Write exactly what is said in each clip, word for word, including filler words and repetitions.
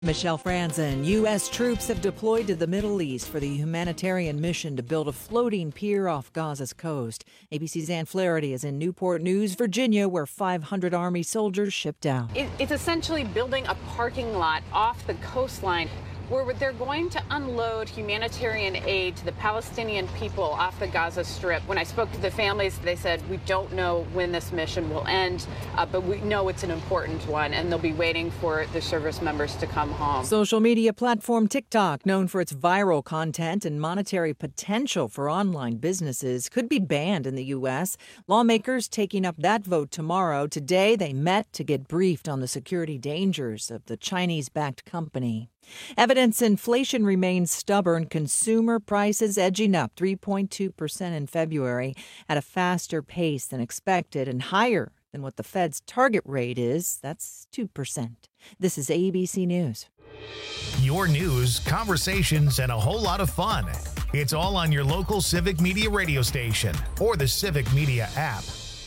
Michelle Franzen. U S troops have deployed to the Middle East for the humanitarian mission to build a floating pier off Gaza's coast. A B C's Ann Flaherty is in Newport News, Virginia, where five hundred Army soldiers shipped out. It, it's essentially building a parking lot off the coastline where they're going to unload humanitarian aid to the Palestinian people off the Gaza Strip. When I spoke to the families, they said, we don't know when this mission will end, uh, but we know it's an important one, and they'll be waiting for the service members to come home. Social media platform TikTok, known for its viral content and monetary potential for online businesses, could be banned in the U S. Lawmakers taking up that vote tomorrow. Today, they met to get briefed on the security dangers of the Chinese-backed company. Evidence inflation remains stubborn. Consumer prices edging up three point two percent in February at a faster pace than expected and higher than what the Fed's target rate is. That's two percent. This is A B C News. Your news, conversations, and a whole lot of fun. It's all on your local Civic Media radio station or the Civic Media app.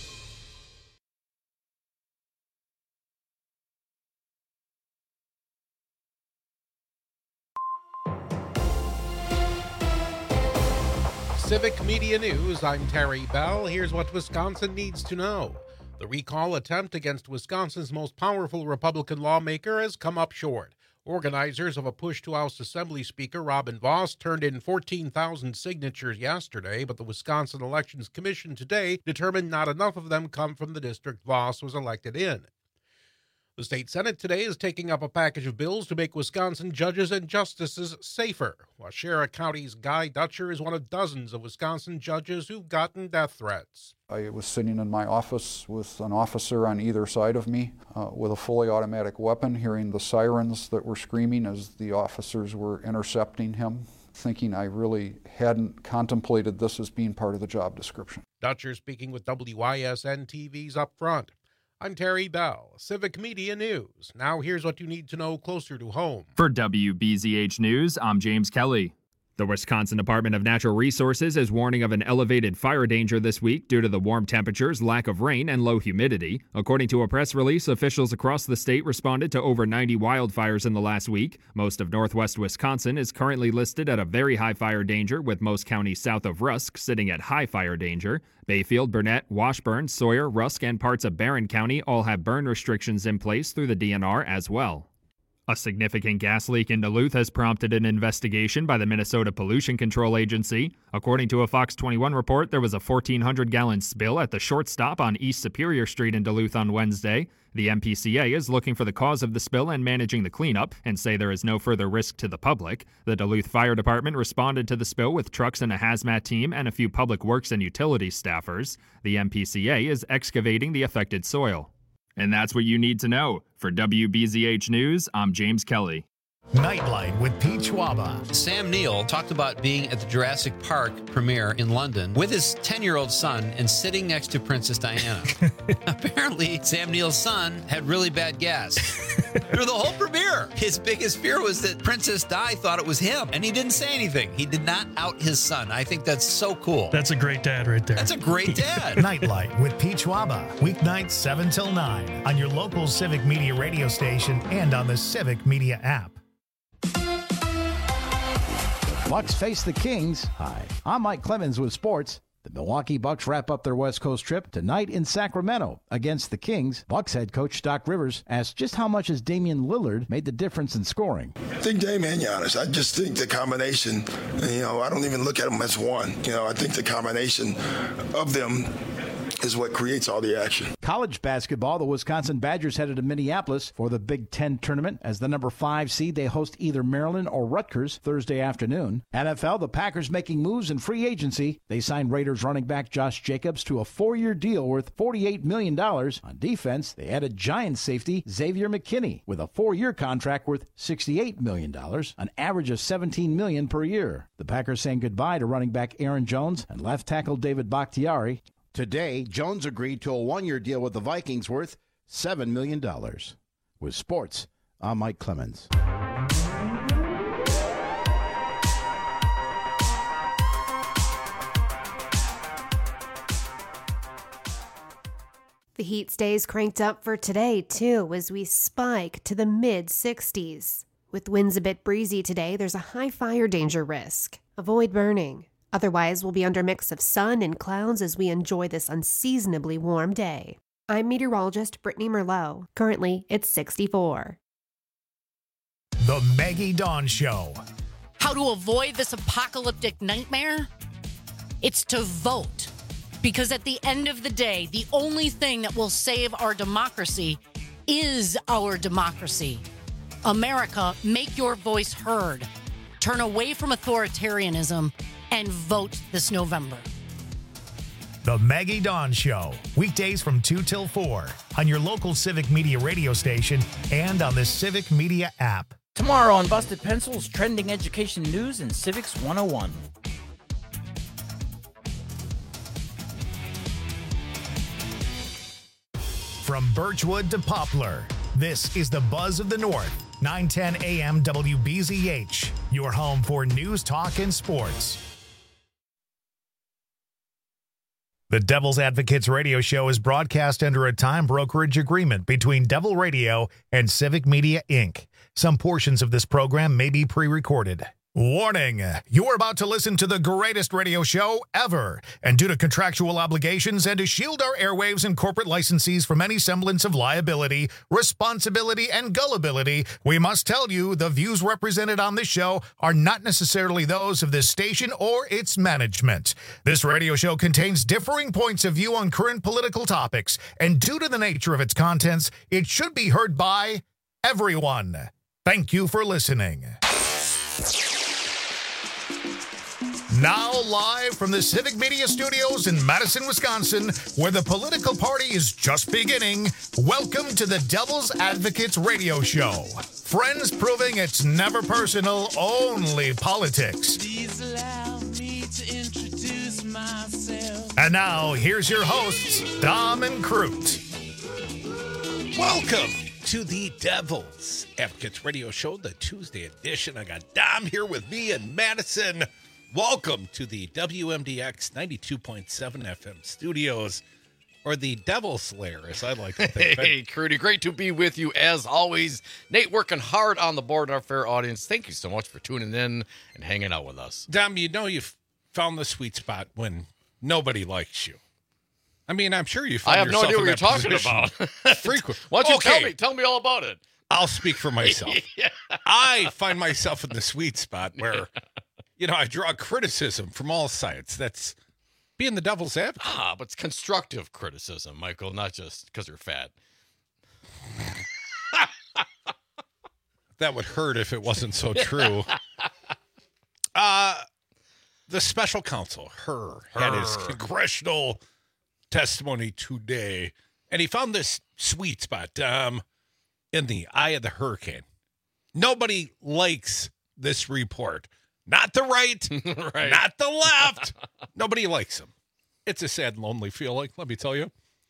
Civic Media News, I'm Terry Bell. Here's what Wisconsin needs to know. The recall attempt against Wisconsin's most powerful Republican lawmaker has come up short. Organizers of a push to oust Assembly Speaker Robin Vos turned in fourteen thousand signatures yesterday, but the Wisconsin Elections Commission today determined not enough of them come from the district Vos was elected in. The state Senate today is taking up a package of bills to make Wisconsin judges and justices safer. Waushara County's Guy Dutcher is one of dozens of Wisconsin judges who've gotten death threats. I was sitting in my office with an officer on either side of me uh, with a fully automatic weapon, hearing the sirens that were screaming as the officers were intercepting him, thinking I really hadn't contemplated this as being part of the job description. Dutcher speaking with W I S N T V's Up Front. I'm Terry Bell, Civic Media News. Now here's what you need to know closer to home. For W B Z H News, I'm James Kelly. The Wisconsin Department of Natural Resources is warning of an elevated fire danger this week due to the warm temperatures, lack of rain, and low humidity. According to a press release, officials across the state responded to over ninety wildfires in the last week. Most of northwest Wisconsin is currently listed at a very high fire danger, with most counties south of Rusk sitting at high fire danger. Bayfield, Burnett, Washburn, Sawyer, Rusk, and parts of Barron County all have burn restrictions in place through the D N R as well. A significant gas leak in Duluth has prompted an investigation by the Minnesota Pollution Control Agency. According to a Fox twenty-one report, there was a fourteen hundred gallon spill at the shortstop on East Superior Street in Duluth on Wednesday. The M P C A is looking for the cause of the spill and managing the cleanup and say there is no further risk to the public. The Duluth Fire Department responded to the spill with trucks and a hazmat team and a few public works and utilities staffers. The M P C A is excavating the affected soil. And that's what you need to know. For W B Z H News, I'm James Kelly. Nightlight with Pete Schwaba. Sam Neill talked about being at the Jurassic Park premiere in London with his ten-year-old son and sitting next to Princess Diana. Apparently, Sam Neill's son had really bad gas. Through the whole premiere, his biggest fear was that Princess Di thought it was him, and he didn't say anything. He did not out his son. I think that's so cool. That's a great dad right there. That's a great dad. Nightlight with Pete Schwaba. Weeknights seven till nine on your local Civic Media radio station and on the Civic Media app. Bucks face the Kings. Hi, I'm Mike Clemens with sports. The Milwaukee Bucks wrap up their West Coast trip tonight in Sacramento against the Kings. Bucks head coach Doc Rivers asked just how much has Damian Lillard made the difference in scoring. I think Dame and Giannis. I just think the combination, you know, I don't even look at them as one. You know, I think the combination of them is what creates all the action. College basketball, the Wisconsin Badgers headed to Minneapolis for the Big Ten tournament. As the number five seed, they host either Maryland or Rutgers Thursday afternoon. N F L, the Packers making moves in free agency. They signed Raiders running back Josh Jacobs to a four-year deal worth forty-eight million dollars. On defense, they added Giants safety Xavier McKinney with a four-year contract worth sixty-eight million dollars, an average of seventeen million dollars per year. The Packers saying goodbye to running back Aaron Jones and left tackle David Bakhtiari. Today, Jones agreed to a one-year deal with the Vikings worth seven million dollars. With sports, I'm Mike Clemens. The heat stays cranked up for today, too, as we spike to the mid sixties. With winds a bit breezy today, there's a high fire danger risk. Avoid burning. Otherwise, we'll be under a mix of sun and clouds as we enjoy this unseasonably warm day. I'm meteorologist Brittany Merlot. Currently, it's sixty-four. The Maggie Dawn Show. How to avoid this apocalyptic nightmare? It's to vote. Because at the end of the day, the only thing that will save our democracy is our democracy. America, make your voice heard. Turn away from authoritarianism and vote this November. The Maggie Dawn Show, weekdays from two till four on your local Civic Media radio station and on the Civic Media app. Tomorrow on Busted Pencils, trending education news and Civics one oh one. From Birchwood to Poplar, this is the Buzz of the North, nine ten A M W B Z H, your home for news, talk, and sports. The Devil's Advocates radio show is broadcast under a time brokerage agreement between Devil Radio and Civic Media, Incorporated. Some portions of this program may be pre-recorded. Warning, you're about to listen to the greatest radio show ever, and due to contractual obligations and to shield our airwaves and corporate licensees from any semblance of liability, responsibility, and gullibility, we must tell you the views represented on this show are not necessarily those of this station or its management. This radio show contains differing points of view on current political topics, and due to the nature of its contents, it should be heard by everyone. Thank you for listening. Now live from the Civic Media Studios in Madison, Wisconsin, where the political party is just beginning, welcome to the Devil's Advocates radio show. Friends proving it's never personal, only politics. Please allow me to introduce myself. And now, here's your hosts, Dom and Crute. Welcome to the Devil's Advocates radio show, the Tuesday edition. I got Dom here with me in Madison. Welcome to the W M D X ninety-two point seven F M studios, or the Devil Slayer, as I like to think. Hey, Crudy, great to be with you as always. Nate working hard on the board, our fair audience. Thank you so much for tuning in and hanging out with us. Dom, you know you've found the sweet spot when nobody likes you. I mean, I'm sure you found I have no yourself idea what in you're that talking position about. Frequent. Why don't you Okay. tell me? Tell me all about it. I'll speak for myself. Yeah. I find myself in the sweet spot where, you know, I draw criticism from all sides. That's being the devil's advocate. Ah, but it's constructive criticism, Michael, not just because you're fat. That would hurt if it wasn't so true. uh, the special counsel, her, had his congressional testimony today, and he found this sweet spot um, in the eye of the hurricane. Nobody likes this report. Not the right, Right. not the left. Nobody likes him. It's a sad and lonely feeling, let me tell you.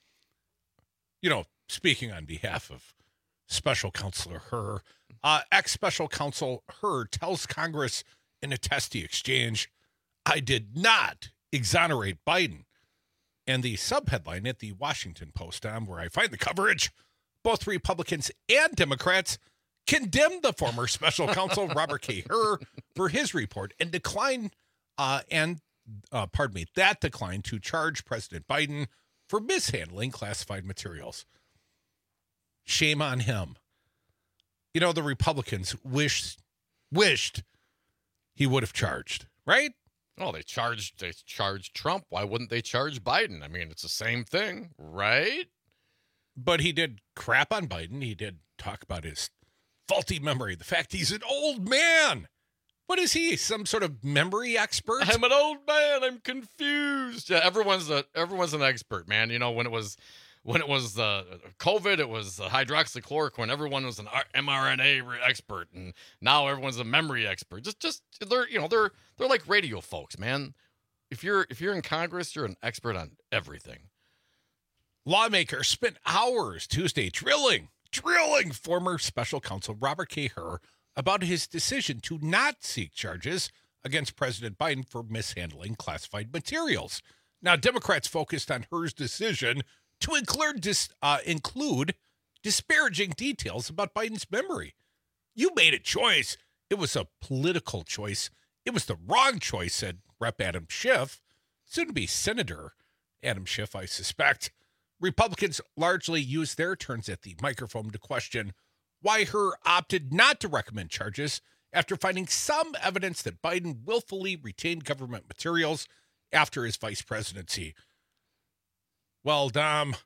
You know, speaking on behalf of Special Counselor Herr, uh, ex-Special Counsel Herr tells Congress in a testy exchange, I did not exonerate Biden. And the subheadline at the Washington Post, um, where I find the coverage, both Republicans and Democrats condemned the former special counsel Robert K. Herr for his report and declined, uh, and uh, pardon me, that declined to charge President Biden for mishandling classified materials. Shame on him. You know, the Republicans wished wished he would have charged, right? Oh, they charged they charged Trump. Why wouldn't they charge Biden? I mean, it's the same thing, right? But he did crap on Biden. He did talk about his faulty memory, the fact he's an old man. What is he? Some sort of memory expert? I'm an old man. I'm confused. Yeah, everyone's a everyone's an expert, man. You know, when it was when it was uh, COVID, it was uh, hydroxychloroquine. Everyone was an R- mRNA expert, and now everyone's a memory expert. Just just they're you know they're they're like radio folks, man. If you're if you're in Congress, you're an expert on everything. Lawmakers spent hours Tuesday drilling, drilling former special counsel Robert K. Herr about his decision to not seek charges against President Biden for mishandling classified materials. Now, Democrats focused on Herr's decision to include, dis, uh, include disparaging details about Biden's memory. You made a choice. It was a political choice. It was the wrong choice, said Representative Adam Schiff, soon to be Senator Adam Schiff, I suspect. Republicans largely used their turns at the microphone to question why Hur opted not to recommend charges after finding some evidence that Biden willfully retained government materials after his vice presidency. Well, Dom,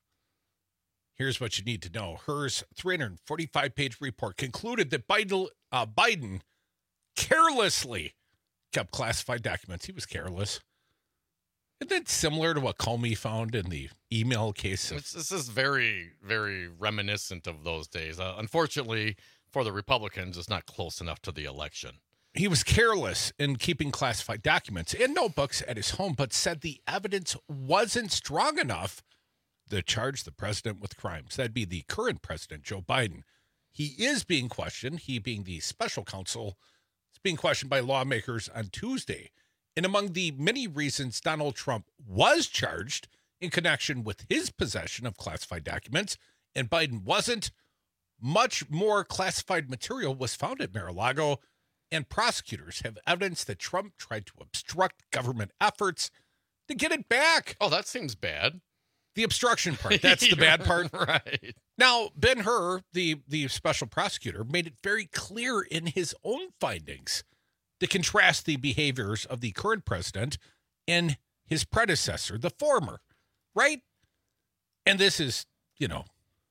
here's what you need to know. Hur's three hundred forty-five page report concluded that Biden, uh, Biden carelessly kept classified documents. He was careless. Isn't that similar to what Comey found in the email case? Of- It's, this is very, very reminiscent of those days. Uh, unfortunately, for the Republicans, it's not close enough to the election. He was careless in keeping classified documents and notebooks at his home, but said the evidence wasn't strong enough to charge the president with crimes. That'd be the current president, Joe Biden. He is being questioned, he being the special counsel, is being questioned by lawmakers on Tuesday. And among the many reasons Donald Trump was charged in connection with his possession of classified documents, and Biden wasn't, much more classified material was found at Mar-a-Lago, and prosecutors have evidence that Trump tried to obstruct government efforts to get it back. Oh, that seems bad. The obstruction part, that's the bad part. Right. Now, Ben-Hur, the, the special prosecutor, made it very clear in his own findings to contrast the behaviors of the current president and his predecessor, the former, right? And this is, you know,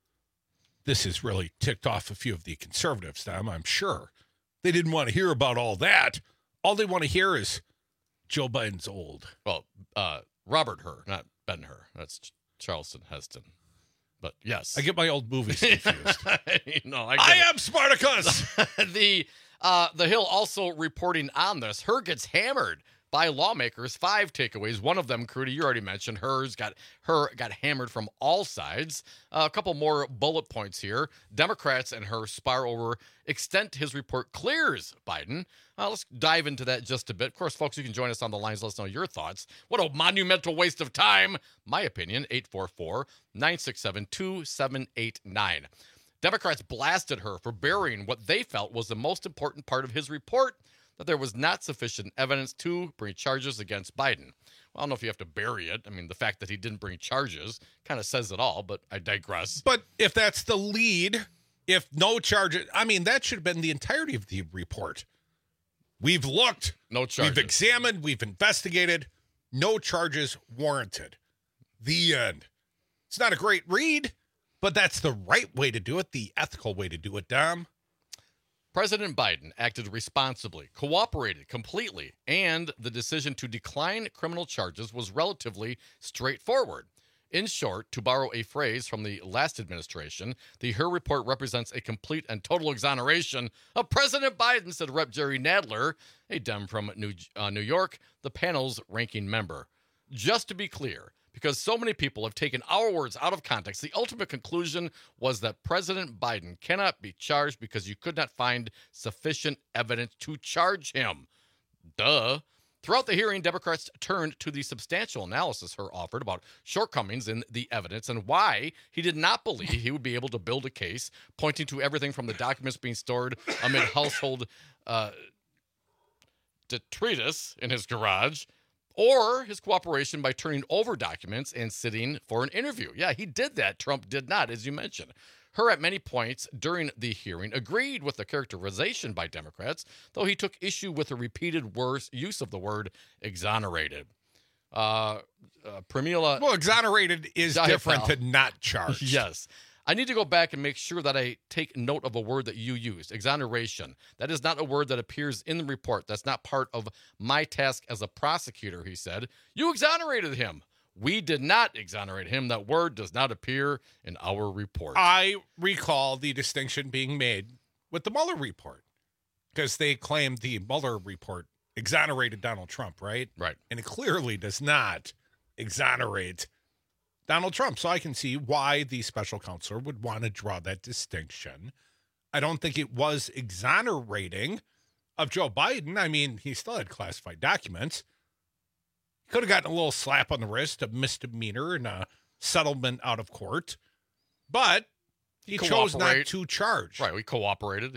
this has really ticked off a few of the conservatives, Tom, I'm sure. They didn't want to hear about all that. All they want to hear is Joe Biden's old. Well, uh, Robert Hur, not Ben-Hur. That's Ch- Charleston Heston. But yes. I get my old movies confused. no, I, I am Spartacus. the uh, the Hill also reporting on this. Hur gets hammered by lawmakers. Five takeaways. One of them, Crudy, you already mentioned. Hur's got Hur got hammered from all sides. Uh, a couple more bullet points here. Democrats and Hur spar over extent his report clears Biden. Uh, let's dive into that just a bit. Of course, folks, you can join us on the lines. Let us know your thoughts. What a monumental waste of time. My opinion, eight four four, nine six seven, two seven eight nine. Democrats blasted Hur for burying what they felt was the most important part of his report, that there was not sufficient evidence to bring charges against Biden. Well, I don't know if you have to bury it. I mean, the fact that he didn't bring charges kind of says it all, but I digress. But if that's the lead, if no charges, I mean, that should have been the entirety of the report. We've looked. No charges. We've examined. We've investigated. No charges warranted. The end. It's not a great read, but that's the right way to do it, the ethical way to do it, Dom. President Biden acted responsibly, cooperated completely, and the decision to decline criminal charges was relatively straightforward. In short, to borrow a phrase from the last administration, the Hur report represents a complete and total exoneration of President Biden, said Representative Jerry Nadler, a Dem from New, uh, New York, the panel's ranking member. Just to be clear, because so many people have taken our words out of context, the ultimate conclusion was that President Biden cannot be charged because you could not find sufficient evidence to charge him. Duh. Throughout the hearing, Democrats turned to the substantial analysis Hur offered about shortcomings in the evidence and why he did not believe he would be able to build a case, pointing to everything from the documents being stored amid household uh, detritus in his garage, or his cooperation by turning over documents and sitting for an interview. Yeah, he did that. Trump did not, as you mentioned. Hur, at many points during the hearing, agreed with the characterization by Democrats, though he took issue with the repeated worse use of the word exonerated. Uh, uh, Pramila... Well, exonerated is different than not charged. Yes. I need to go back and make sure that I take note of a word that you used, exoneration. That is not a word that appears in the report. That's not part of my task as a prosecutor, he said. You exonerated him. We did not exonerate him. That word does not appear in our report. I recall the distinction being made with the Mueller report because they claimed the Mueller report exonerated Donald Trump, right? Right. And it clearly does not exonerate Donald Trump. So I can see why the special counselor would want to draw that distinction. I don't think it was exonerating of Joe Biden. I mean, he still had classified documents. Could have gotten a little slap on the wrist, a misdemeanor, and a settlement out of court. But he chose not to charge. Right, we cooperated. He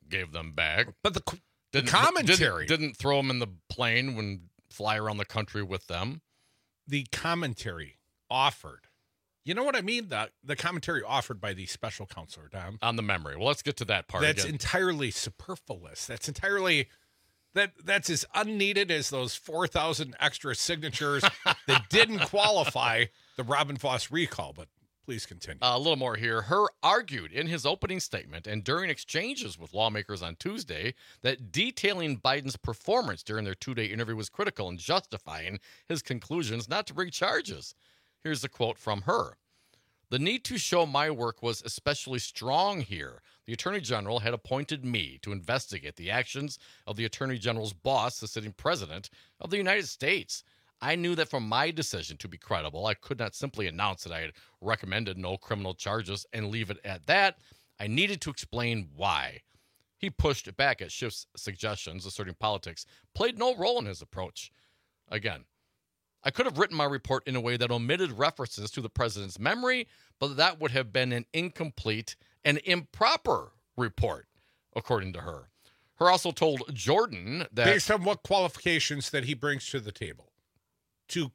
gave them back. But the, the didn't, commentary. Didn't, didn't throw them in the plane when fly around the country with them. The commentary offered. You know what I mean? The, the commentary offered by the special counselor, Dom. On the memory. Well, let's get to that part That's again. entirely superfluous. That's entirely... That That's as unneeded as those four thousand extra signatures that didn't qualify the Robin Voss recall. But please continue. Uh, a little more here. Herr argued in his opening statement and during exchanges with lawmakers on Tuesday that detailing Biden's performance during their two-day interview was critical in justifying his conclusions not to bring charges. Here's a quote from her. The need to show my work was especially strong here. The Attorney General had appointed me to investigate the actions of the Attorney General's boss, the sitting president of the United States. I knew that for my decision to be credible, I could not simply announce that I had recommended no criminal charges and leave it at that. I needed to explain why. He pushed back at Schiff's suggestions, asserting politics played no role in his approach. Again, I could have written my report in a way that omitted references to the president's memory, but that would have been an incomplete and improper report, according to her. Her also told Jordan that... Based on what qualifications that he brings to the table to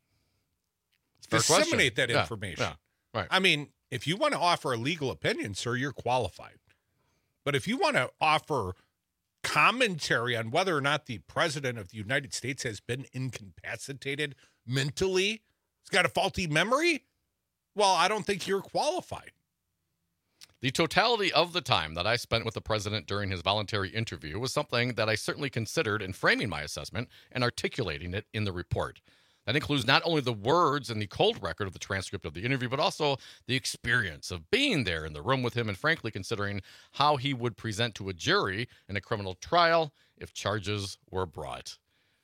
disseminate that yeah, information. Yeah, right. I mean, if you want to offer a legal opinion, sir, you're qualified. But if you want to offer commentary on whether or not the president of the United States has been incapacitated mentally, he's got a faulty memory, well, I don't think you're qualified. The totality of the time that I spent with the president during his voluntary interview was something that I certainly considered in framing my assessment and articulating it in the report. That includes not only the words and the cold record of the transcript of the interview, but also the experience of being there in the room with him and, frankly, considering how he would present to a jury in a criminal trial if charges were brought.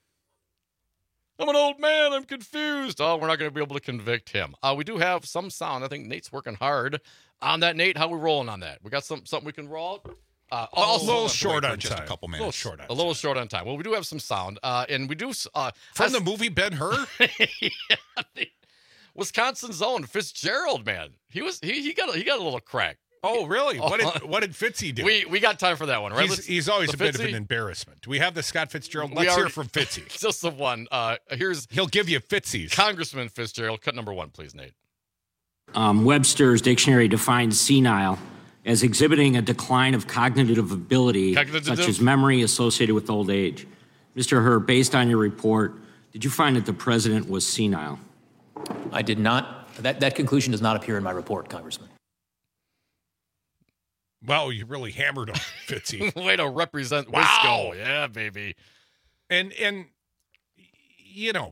I'm an old man. I'm confused. Oh, we're not going to be able to convict him. Uh, we do have some sound. I think Nate's working hard on that. Nate, how are we rolling on that? We got some something we can roll out? Uh, a little short on just time. a couple minutes. A little short on a little short on time. Well, we do have some sound, uh, and we do uh, from has, the movie Ben-Hur. Yeah, the Wisconsin's own Fitzgerald, man. He was he he got a, he got a little crack. Oh, really? What did what did Fitzy do? We we got time for that one, right? He's, he's always the a bit Fitzy? of an embarrassment. Do we have the Scott Fitzgerald? We Let's already, hear from Fitzy. Just the one. Uh, here's he'll give you Fitzy's. Congressman Fitzgerald, cut number one, please, Nate. Um, Webster's dictionary defines senile as exhibiting a decline of cognitive ability, Cognitive. such as memory associated with old age. Mister Herr, based on your report, did you find that the president was senile? I did not. That, that conclusion does not appear in my report, Congressman. Well, you really hammered on Fitzy. Way to represent Wow. Wisco. Yeah, baby. And, and you know,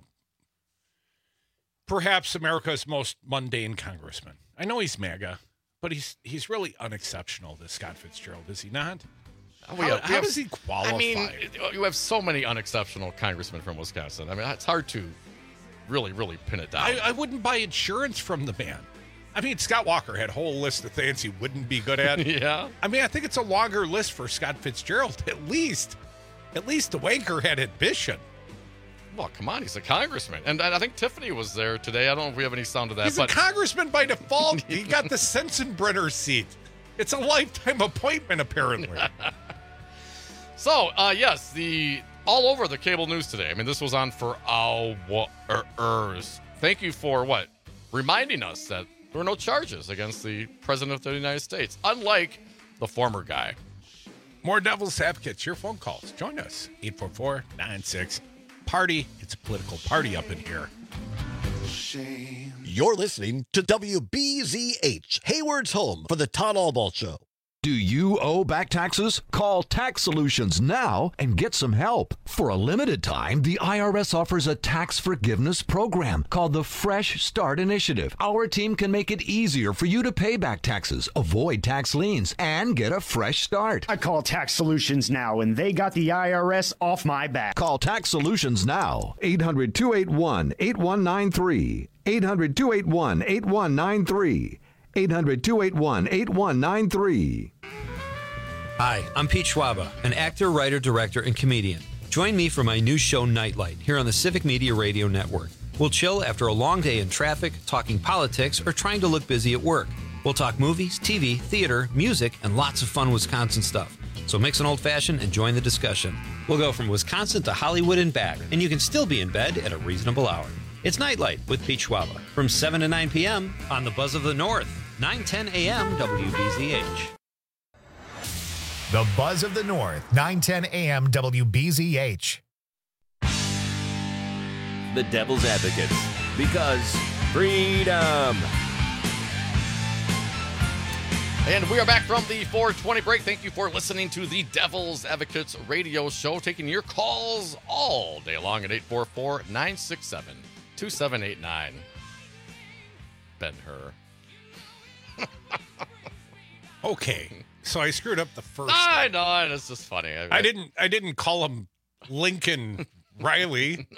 perhaps America's most mundane congressman. I know he's MAGA, but he's he's really unexceptional, this Scott Fitzgerald, is he not? Oh, How, we have- we how have- does he qualify? I mean, you have so many unexceptional congressmen from Wisconsin. I mean, it's hard to really, really pin it down. I, I wouldn't buy insurance from the man. I mean, Scott Walker had a whole list of things he wouldn't be good at. Yeah. I mean, I think it's a longer list for Scott Fitzgerald. At least, at least the wanker had ambition. Well, come on, he's a congressman. And, and I think Tiffany was there today. I don't know if we have any sound of that. He's but a congressman by default. He got the Sensenbrenner seat. It's a lifetime appointment, apparently. So, uh, yes, the all over the cable news today. I mean, this was on for hours. Thank you for what? Reminding us that there were no charges against the president of the United States, unlike the former guy. More Devil's Advocates, your phone calls. Join us. eight four four, nine six, party. It's a political party up in here. You're listening to W B Z H, Hayward's home for the Todd Albaugh Show. Do you owe back taxes? Call Tax Solutions now and get some help. For a limited time, the I R S offers a tax forgiveness program called the Fresh Start Initiative. Our team can make it easier for you to pay back taxes, avoid tax liens, and get a fresh start. I call Tax Solutions now, and they got the I R S off my back. Call Tax Solutions now. eight hundred, two eight one, eight one nine three. eight hundred, two eight one, eight one nine three. eight hundred, two eight one, eight one nine three. Hi, I'm Pete Schwaba, an actor, writer, director, and comedian. Join me for my new show, Nightlight, here on the Civic Media Radio Network. We'll chill after a long day in traffic, talking politics, or trying to look busy at work. We'll talk movies, T V, theater, music, and lots of fun Wisconsin stuff. So mix an old-fashioned and join the discussion. We'll go from Wisconsin to Hollywood and back, and you can still be in bed at a reasonable hour. It's Nightlight with Pete Schwaba from seven to nine p.m. on the Buzz of the North, nine ten a.m. W B Z H. The Buzz of the North, nine ten a.m. W B Z H. The Devil's Advocates, because freedom. And we are back from the four twenty break. Thank you for listening to the Devil's Advocates radio show, taking your calls all day long at eight four four, nine six seven, two seven eight nine. Ben-Hur. Okay, so I screwed up the first. I know, it's just funny. I, I didn't. I didn't call him Lincoln Riley.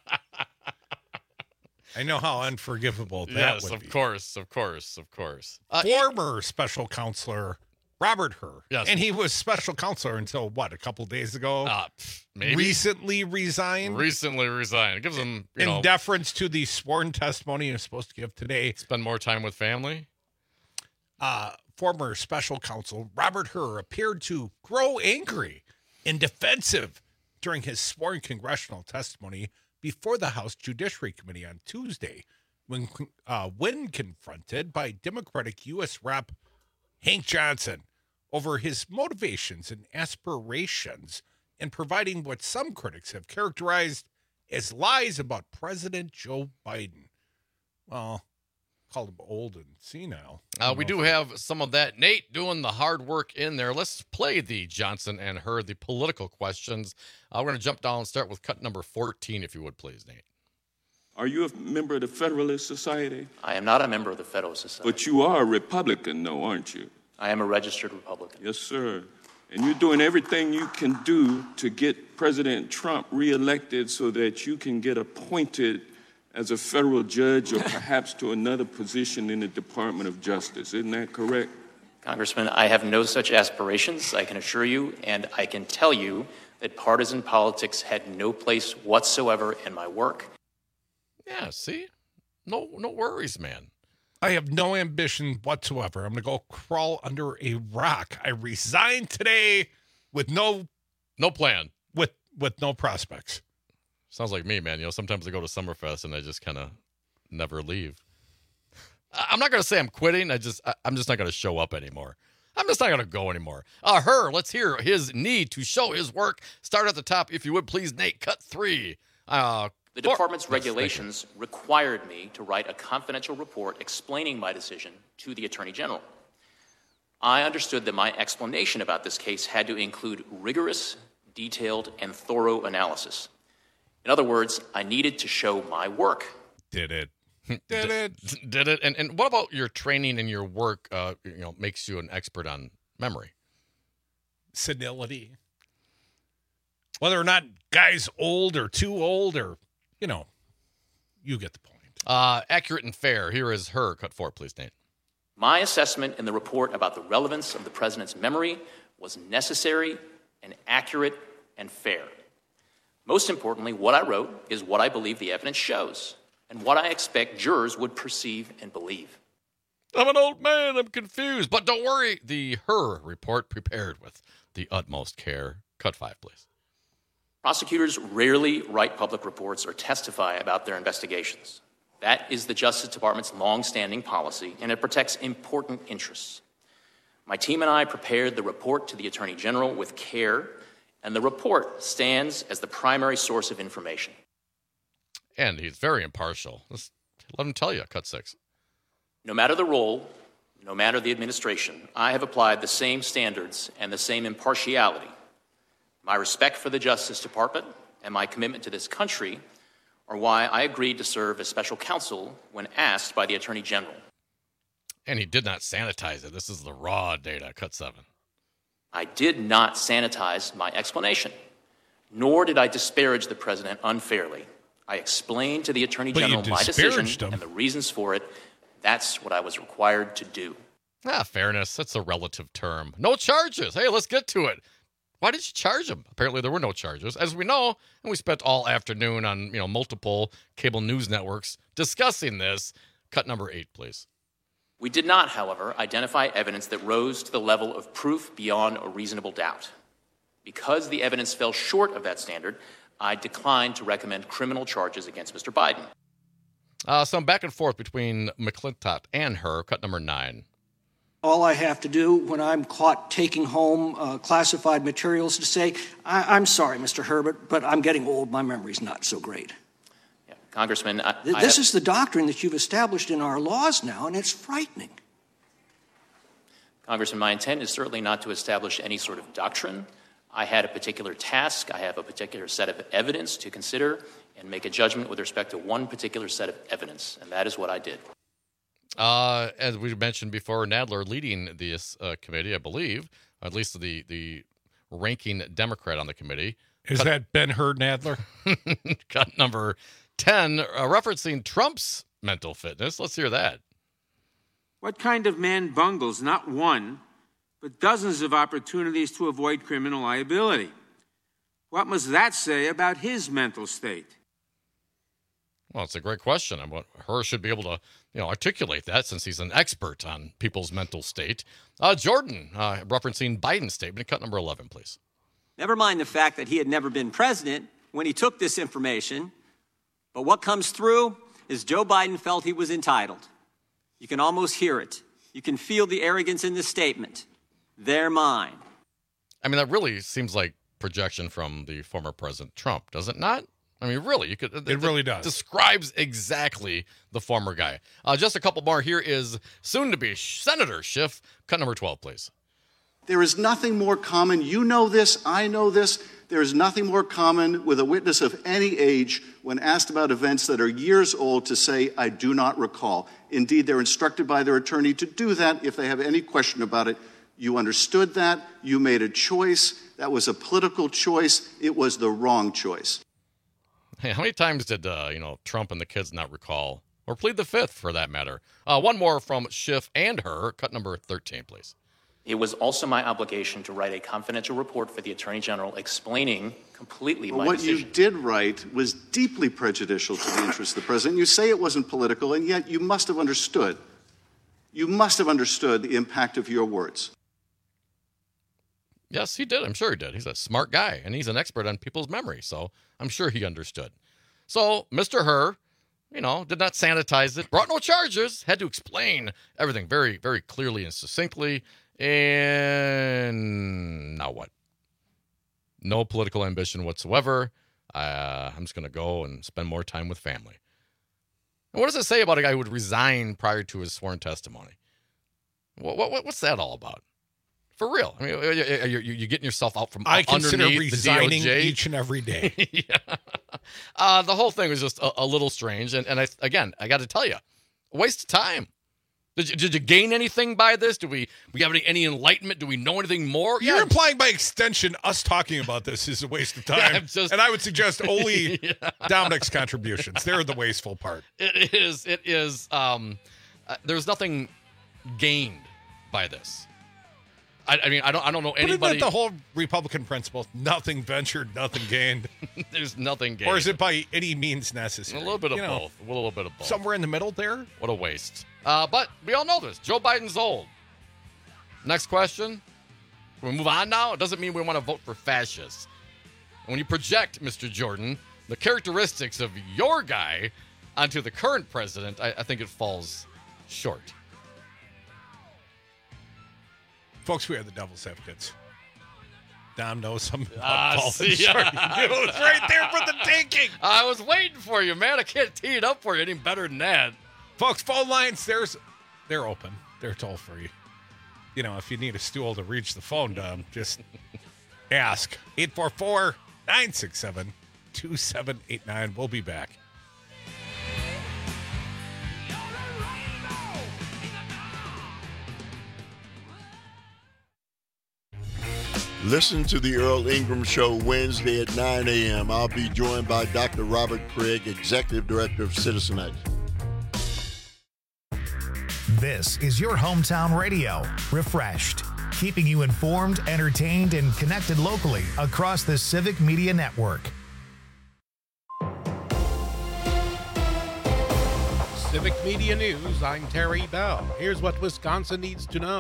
I know how unforgivable that yes, would of be. Yes, of course, of course, of course. Uh, Former special counselor Robert Hur. Yes. And he was special counselor until, what, a couple days ago? Uh, maybe. Recently resigned? Recently resigned. It gives him, you In know. deference to the sworn testimony he was supposed to give today. Spend more time with family? Uh, former special counsel Robert Hur appeared to grow angry and defensive during his sworn congressional testimony before the House Judiciary Committee on Tuesday, when uh, when confronted by Democratic U S Rep Hank Johnson over his motivations and aspirations in providing what some critics have characterized as lies about President Joe Biden. Well, called him old and senile. Uh, we do have some of that. Nate doing the hard work in there. Let's play the Johnson and Hur, the political questions. Uh, we're going to jump down and start with cut number fourteen, if you would, please, Nate. Are you a member of the Federalist Society? I am not a member of the Federalist Society. But you are a Republican, though, aren't you? I am a registered Republican. Yes, sir. And you're doing everything you can do to get President Trump reelected so that you can get appointed as a federal judge or perhaps to another position in the Department of Justice. Isn't that correct? Congressman, I have no such aspirations, I can assure you, and I can tell you that partisan politics had no place whatsoever in my work. Yeah, see? No no worries, man. I have no ambition whatsoever. I'm going to go crawl under a rock. I resigned today with no no plan. With with no prospects. Sounds like me, man. You know, sometimes I go to Summerfest and I just kind of never leave. I'm not going to say I'm quitting. I just, I, I'm just not going to show up anymore. I'm just not going to go anymore. Uh, Hur, let's hear his need to show his work. Start at the top, if you would, please, Nate. Cut three. Uh, the department's yes, regulations required me to write a confidential report explaining my decision to the Attorney General. I understood that my explanation about this case had to include rigorous, detailed, and thorough analysis. In other words, I needed to show my work. Did it? Did it? Did it? And and what about your training and your work? Uh, you know, makes you an expert on memory, senility. Whether or not guy's old or too old, or you know, you get the point. Uh, accurate and fair. Here is Hur. Cut four, please, Nate. My assessment in the report about the relevance of the president's memory was necessary and accurate and fair. Most importantly, what I wrote is what I believe the evidence shows and what I expect jurors would perceive and believe. I'm an old man. I'm confused. But don't worry. The Hur report prepared with the utmost care. Cut five, please. Prosecutors rarely write public reports or testify about their investigations. That is the Justice Department's long-standing policy, and it protects important interests. My team and I prepared the report to the Attorney General with care, and the report stands as the primary source of information. And he's very impartial. Let's let him tell you, cut six. No matter the role, no matter the administration, I have applied the same standards and the same impartiality. My respect for the Justice Department and my commitment to this country are why I agreed to serve as special counsel when asked by the Attorney General. And he did not sanitize it. This is the raw data, cut seven. I did not sanitize my explanation, nor did I disparage the president unfairly. I explained to the Attorney General my decision him. and the reasons for it. That's what I was required to do. Ah, fairness. That's a relative term. No charges. Hey, let's get to it. Why did you charge him? Apparently there were no charges. As we know, and we spent all afternoon on, you know, multiple cable news networks discussing this. Cut number eight, please. We did not, however, identify evidence that rose to the level of proof beyond a reasonable doubt. Because the evidence fell short of that standard, I declined to recommend criminal charges against Mister Biden. Uh, some back and forth between McClintock and her. Cut number nine. All I have to do when I'm caught taking home uh, classified materials to say, I- I'm sorry, Mister Herbert, but I'm getting old. My memory's not so great. Yeah, Congressman, I, Th- I this have, is the doctrine that you've established in our laws now, and it's frightening. Congressman, my intent is certainly not to establish any sort of doctrine. I had a particular task. I have a particular set of evidence to consider and make a judgment with respect to one particular set of evidence, and that is what I did. Uh, as we mentioned before, Nadler leading this uh, committee, I believe, at least the the ranking Democrat on the committee. Is cut, that Ben-Hur Nadler? Cut number ten, uh, referencing Trump's mental fitness. Let's hear that. What kind of man bungles not one, but dozens of opportunities to avoid criminal liability? What must that say about his mental state? Well, it's a great question. I mean, Hur should be able to, you know, articulate that since he's an expert on people's mental state. Uh, Jordan, uh, referencing Biden's statement, cut number eleven, please. Never mind the fact that he had never been president when he took this information, but what comes through is Joe Biden felt he was entitled. You can almost hear it. You can feel the arrogance in this statement. They're mine. I mean, that really seems like projection from the former President Trump, does it not? I mean, really, you could. It really does. Describes exactly the former guy. Uh, just a couple more. Here is soon-to-be Senator Schiff. Cut number twelve, please. There is nothing more common. You know this. I know this. There is nothing more common with a witness of any age when asked about events that are years old to say, I do not recall. Indeed, they're instructed by their attorney to do that if they have any question about it. You understood that. You made a choice. That was a political choice. It was the wrong choice. Hey, how many times did uh, you know Trump and the kids not recall, or plead the fifth for that matter? Uh, one more from Schiff and her. Cut number thirteen, please. It was also my obligation to write a confidential report for the Attorney General explaining completely well, my what decision. you did write was deeply prejudicial to the interests of the president. You say it wasn't political, and yet you must have understood. You must have understood the impact of your words. Yes, he did. I'm sure he did. He's a smart guy, and he's an expert on people's memory, so I'm sure he understood. So, Mister Hur, you know, did not sanitize it, brought no charges, had to explain everything very, very clearly and succinctly, and now what? No political ambition whatsoever. Uh, I'm just going to go and spend more time with family. And what does it say about a guy who would resign prior to his sworn testimony? What, what, what's that all about? For real. I mean, you're, you're getting yourself out from I consider underneath resigning the D O J each and every day. yeah. uh, the whole thing was just a, a little strange. And, and I, again, I got to tell you, a waste of time. Did you, did you gain anything by this? Do we, we have any, any enlightenment? Do we know anything more? You're yeah. implying by extension us talking about this is a waste of time. Yeah, just, and I would suggest only yeah. Dominic's contributions. They're the wasteful part. It is. It is. Um, uh, there's nothing gained by this. I, I mean, I don't. I don't know anybody. But isn't that the whole Republican principle? Nothing ventured, nothing gained. There's nothing gained. Or is it by any means necessary? A little bit of you both. Know, a little bit of both. Somewhere in the middle there. What a waste. Uh, but we all know this. Joe Biden's old. Next question. Can we move on now? It doesn't mean we want to vote for fascists. When you project, Mister Jordan, the characteristics of your guy onto the current president, I, I think it falls short. Folks, we are the Devil's Advocates. Dom knows something about Ah, Paul see, It was right there for the taking. I was waiting for you, man. I can't tee it up for you any better than that. Folks, phone lines, there's, they're open. They're toll free. You know, if you need a stool to reach the phone, Dom, just ask. eight four four, nine six seven, two seven eight nine. We'll be back. Listen to the Earl Ingram Show Wednesday at nine a.m. I'll be joined by Doctor Robert Craig, Executive Director of Citizenites. This is your hometown radio, Refreshed, keeping you informed, entertained, and connected locally across the Civic Media Network. Civic Media News, I'm Terry Bell. Here's what Wisconsin needs to know.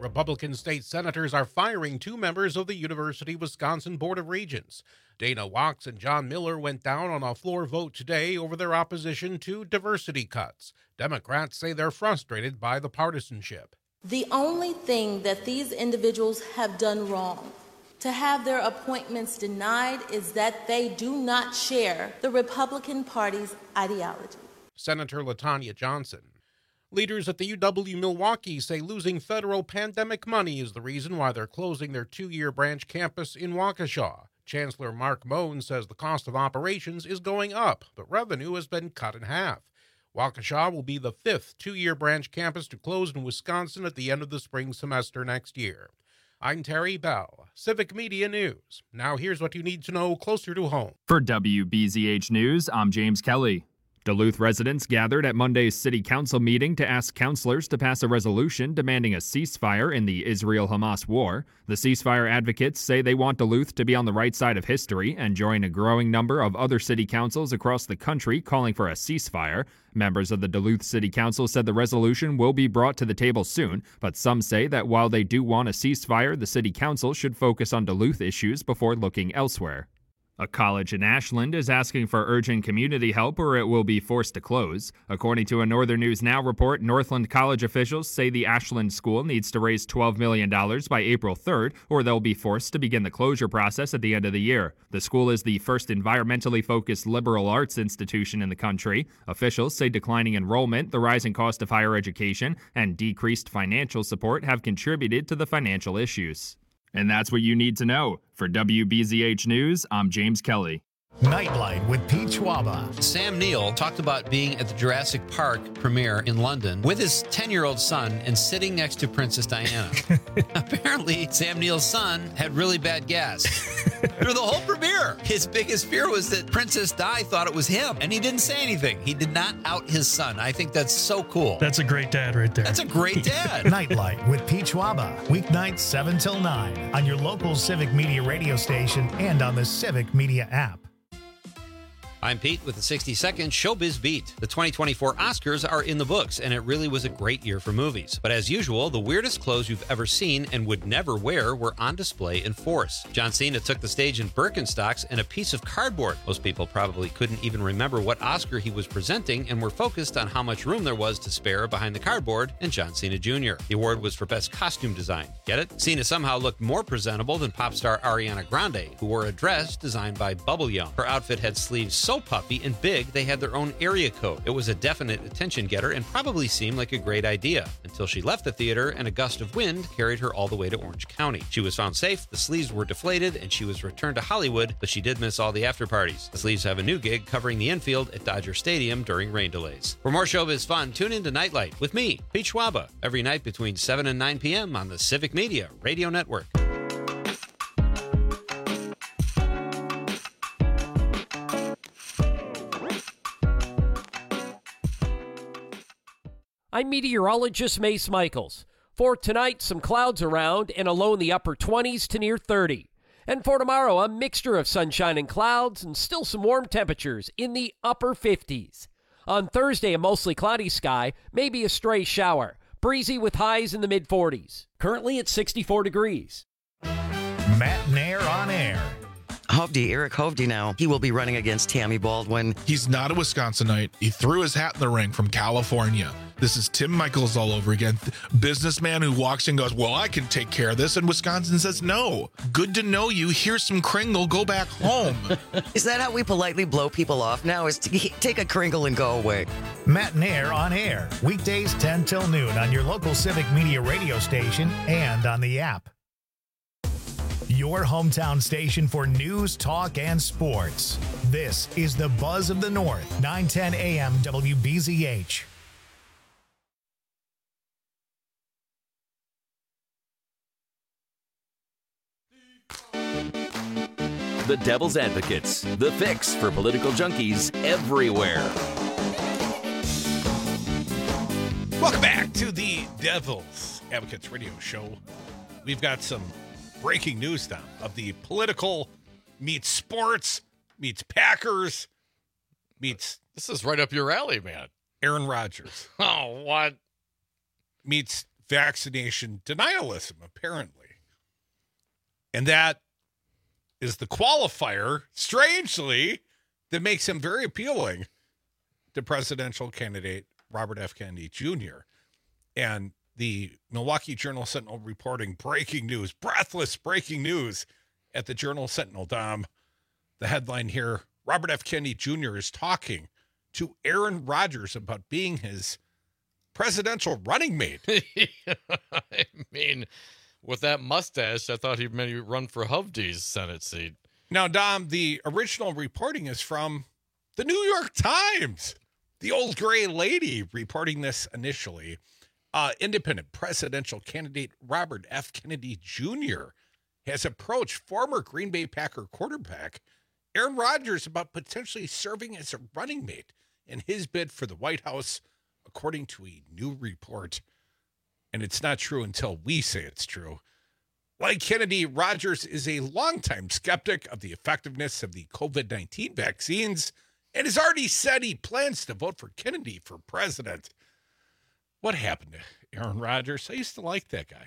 Republican state senators are firing two members of the University of Wisconsin Board of Regents. Dana Wachs and John Miller went down on a floor vote today over their opposition to diversity cuts. Democrats say they're frustrated by the partisanship. The only thing that these individuals have done wrong to have their appointments denied is that they do not share the Republican Party's ideology. Senator LaTanya Johnson. Leaders at the U W-Milwaukee say losing federal pandemic money is the reason why they're closing their two-year branch campus in Waukesha. Chancellor Mark Moen says the cost of operations is going up, but revenue has been cut in half. Waukesha will be the fifth two-year branch campus to close in Wisconsin at the end of the spring semester next year. I'm Terry Bell, Civic Media News. Now here's what you need to know closer to home. For W B Z H News, I'm James Kelly. Duluth residents gathered at Monday's city council meeting to ask councilors to pass a resolution demanding a ceasefire in the Israel-Hamas war. The ceasefire advocates say they want Duluth to be on the right side of history and join a growing number of other city councils across the country calling for a ceasefire. Members of the Duluth City Council said the resolution will be brought to the table soon, but some say that while they do want a ceasefire, the city council should focus on Duluth issues before looking elsewhere. A college in Ashland is asking for urgent community help or it will be forced to close. According to a Northern News Now report, Northland College officials say the Ashland school needs to raise twelve million dollars by April third or they'll be forced to begin the closure process at the end of the year. The school is the first environmentally focused liberal arts institution in the country. Officials say declining enrollment, the rising cost of higher education, and decreased financial support have contributed to the financial issues. And that's what you need to know. For W B Z H News, I'm James Kelly. Nightlight with Pete Schwaba. Sam Neill talked about being at the Jurassic Park premiere in London with his ten-year-old son and sitting next to Princess Diana. Apparently, Sam Neill's son had really bad gas through the whole premiere. His biggest fear was that Princess Di thought it was him, and he didn't say anything. He did not out his son. I think that's so cool. That's a great dad right there. That's a great dad. Nightlight with Pete Schwaba. Weeknights seven till nine on your local Civic Media radio station and on the Civic Media app. I'm Pete with the sixty second Showbiz Beat. The twenty twenty-four Oscars are in the books, and it really was a great year for movies. But as usual, the weirdest clothes you've ever seen and would never wear were on display in force. John Cena took the stage in Birkenstocks and a piece of cardboard. Most people probably couldn't even remember what Oscar he was presenting and were focused on how much room there was to spare behind the cardboard and John Cena Junior The award was for Best Costume Design. Get it? Cena somehow looked more presentable than pop star Ariana Grande, who wore a dress designed by Bubble Young. Her outfit had sleeves so puffy and big they had their own area code. It was a definite attention getter and probably seemed like a great idea until she left the theater and a gust of wind carried her all the way to Orange County. She was found safe, the sleeves were deflated, and she was returned to Hollywood, but she did miss all the after parties. The Sleeves have a new gig covering the infield at Dodger Stadium during rain delays. For more showbiz fun, tune in to Nightlight with me, Pete Schwaba, every night between seven and nine p.m. on the Civic Media Radio Network. I'm meteorologist Mace Michaels. For tonight, some clouds around and a low in the upper twenties to near thirty. And for tomorrow, a mixture of sunshine and clouds and still some warm temperatures in the upper fifties. On Thursday, a mostly cloudy sky, maybe a stray shower. Breezy with highs in the mid forties. Currently at sixty-four degrees. Matt Nair on air. Hovde, Eric Hovde now. He will be running against Tammy Baldwin. He's not a Wisconsinite. He threw his hat in the ring from California. This is Tim Michaels all over again. Businessman who walks in and goes, well, I can take care of this. And Wisconsin says, no. Good to know you. Here's some Kringle. Go back home. Is that how we politely blow people off now? Is to take a Kringle and go away? Matt Nair on air. Weekdays ten till noon on your local Civic Media radio station and on the app. Your hometown station for news, talk, and sports. This is the Buzz of the North, nine ten a.m. W B Z H. The Devil's Advocates, the fix for political junkies everywhere. Welcome back to the Devil's Advocates radio show. We've got some breaking news now of the political meets sports, meets Packers, meets... This is right up your alley, man. Aaron Rodgers. Oh, what? Meets vaccination denialism, apparently. And that is the qualifier, strangely, that makes him very appealing to presidential candidate Robert F. Kennedy Junior And the Milwaukee Journal-Sentinel reporting breaking news, breathless breaking news at the Journal-Sentinel, Dom. The headline here, Robert F. Kennedy Junior is talking to Aaron Rodgers about being his presidential running mate. I mean, with that mustache, I thought he'd maybe run for Hovde's Senate seat. Now, Dom, the original reporting is from the New York Times. The old gray lady reporting this initially. Uh, independent presidential candidate Robert F. Kennedy Junior has approached former Green Bay Packer quarterback Aaron Rodgers about potentially serving as a running mate in his bid for the White House, according to a new report. And it's not true until we say it's true. Like Kennedy, Rodgers is a longtime skeptic of the effectiveness of the covid nineteen vaccines and has already said he plans to vote for Kennedy for president. What happened to Aaron Rodgers? I used to like that guy.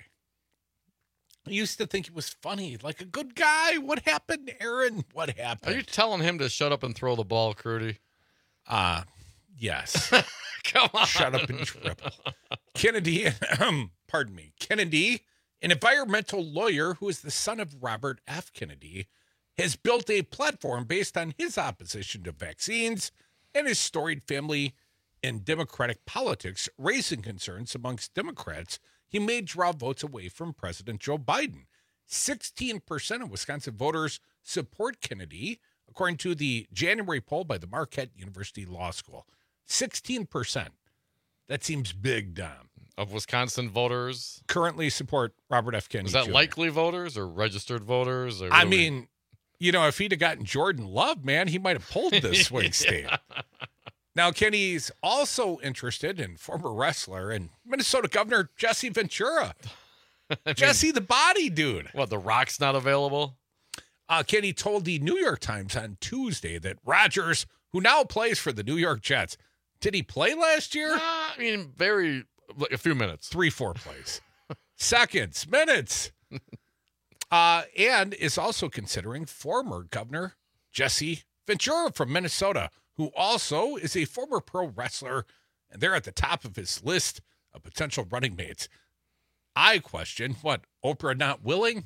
I used to think he was funny, like a good guy. What happened, Aaron? What happened? Are you telling him to shut up and throw the ball, Crudy? Uh, yes. Come on. Shut up and dribble. Kennedy, um, pardon me, Kennedy, an environmental lawyer who is the son of Robert F. Kennedy, has built a platform based on his opposition to vaccines and his storied family in Democratic politics, raising concerns amongst Democrats he may draw votes away from President Joe Biden. sixteen percent of Wisconsin voters support Kennedy, according to the January poll by the Marquette University Law School. sixteen percent. That seems big, Dom. Of Wisconsin voters? Currently support Robert F. Kennedy Is that Junior likely voters or registered voters? Or I really? mean, you know, if he'd have gotten Jordan Love, man, he might have pulled this swing Yeah. state. Now, Kenny's also interested in former wrestler and Minnesota Governor Jesse Ventura. I mean, Jesse the Body Dude. What, The Rock's not available? Uh, Kenny told the New York Times on Tuesday that Rodgers, who now plays for the New York Jets, did he play last year? Uh, I mean, very, like a few minutes. Three, four plays. Seconds, minutes. Uh, and is also considering former Governor Jesse Ventura from Minnesota, who also is a former pro wrestler, and they're at the top of his list of potential running mates. I question, what, Oprah not willing?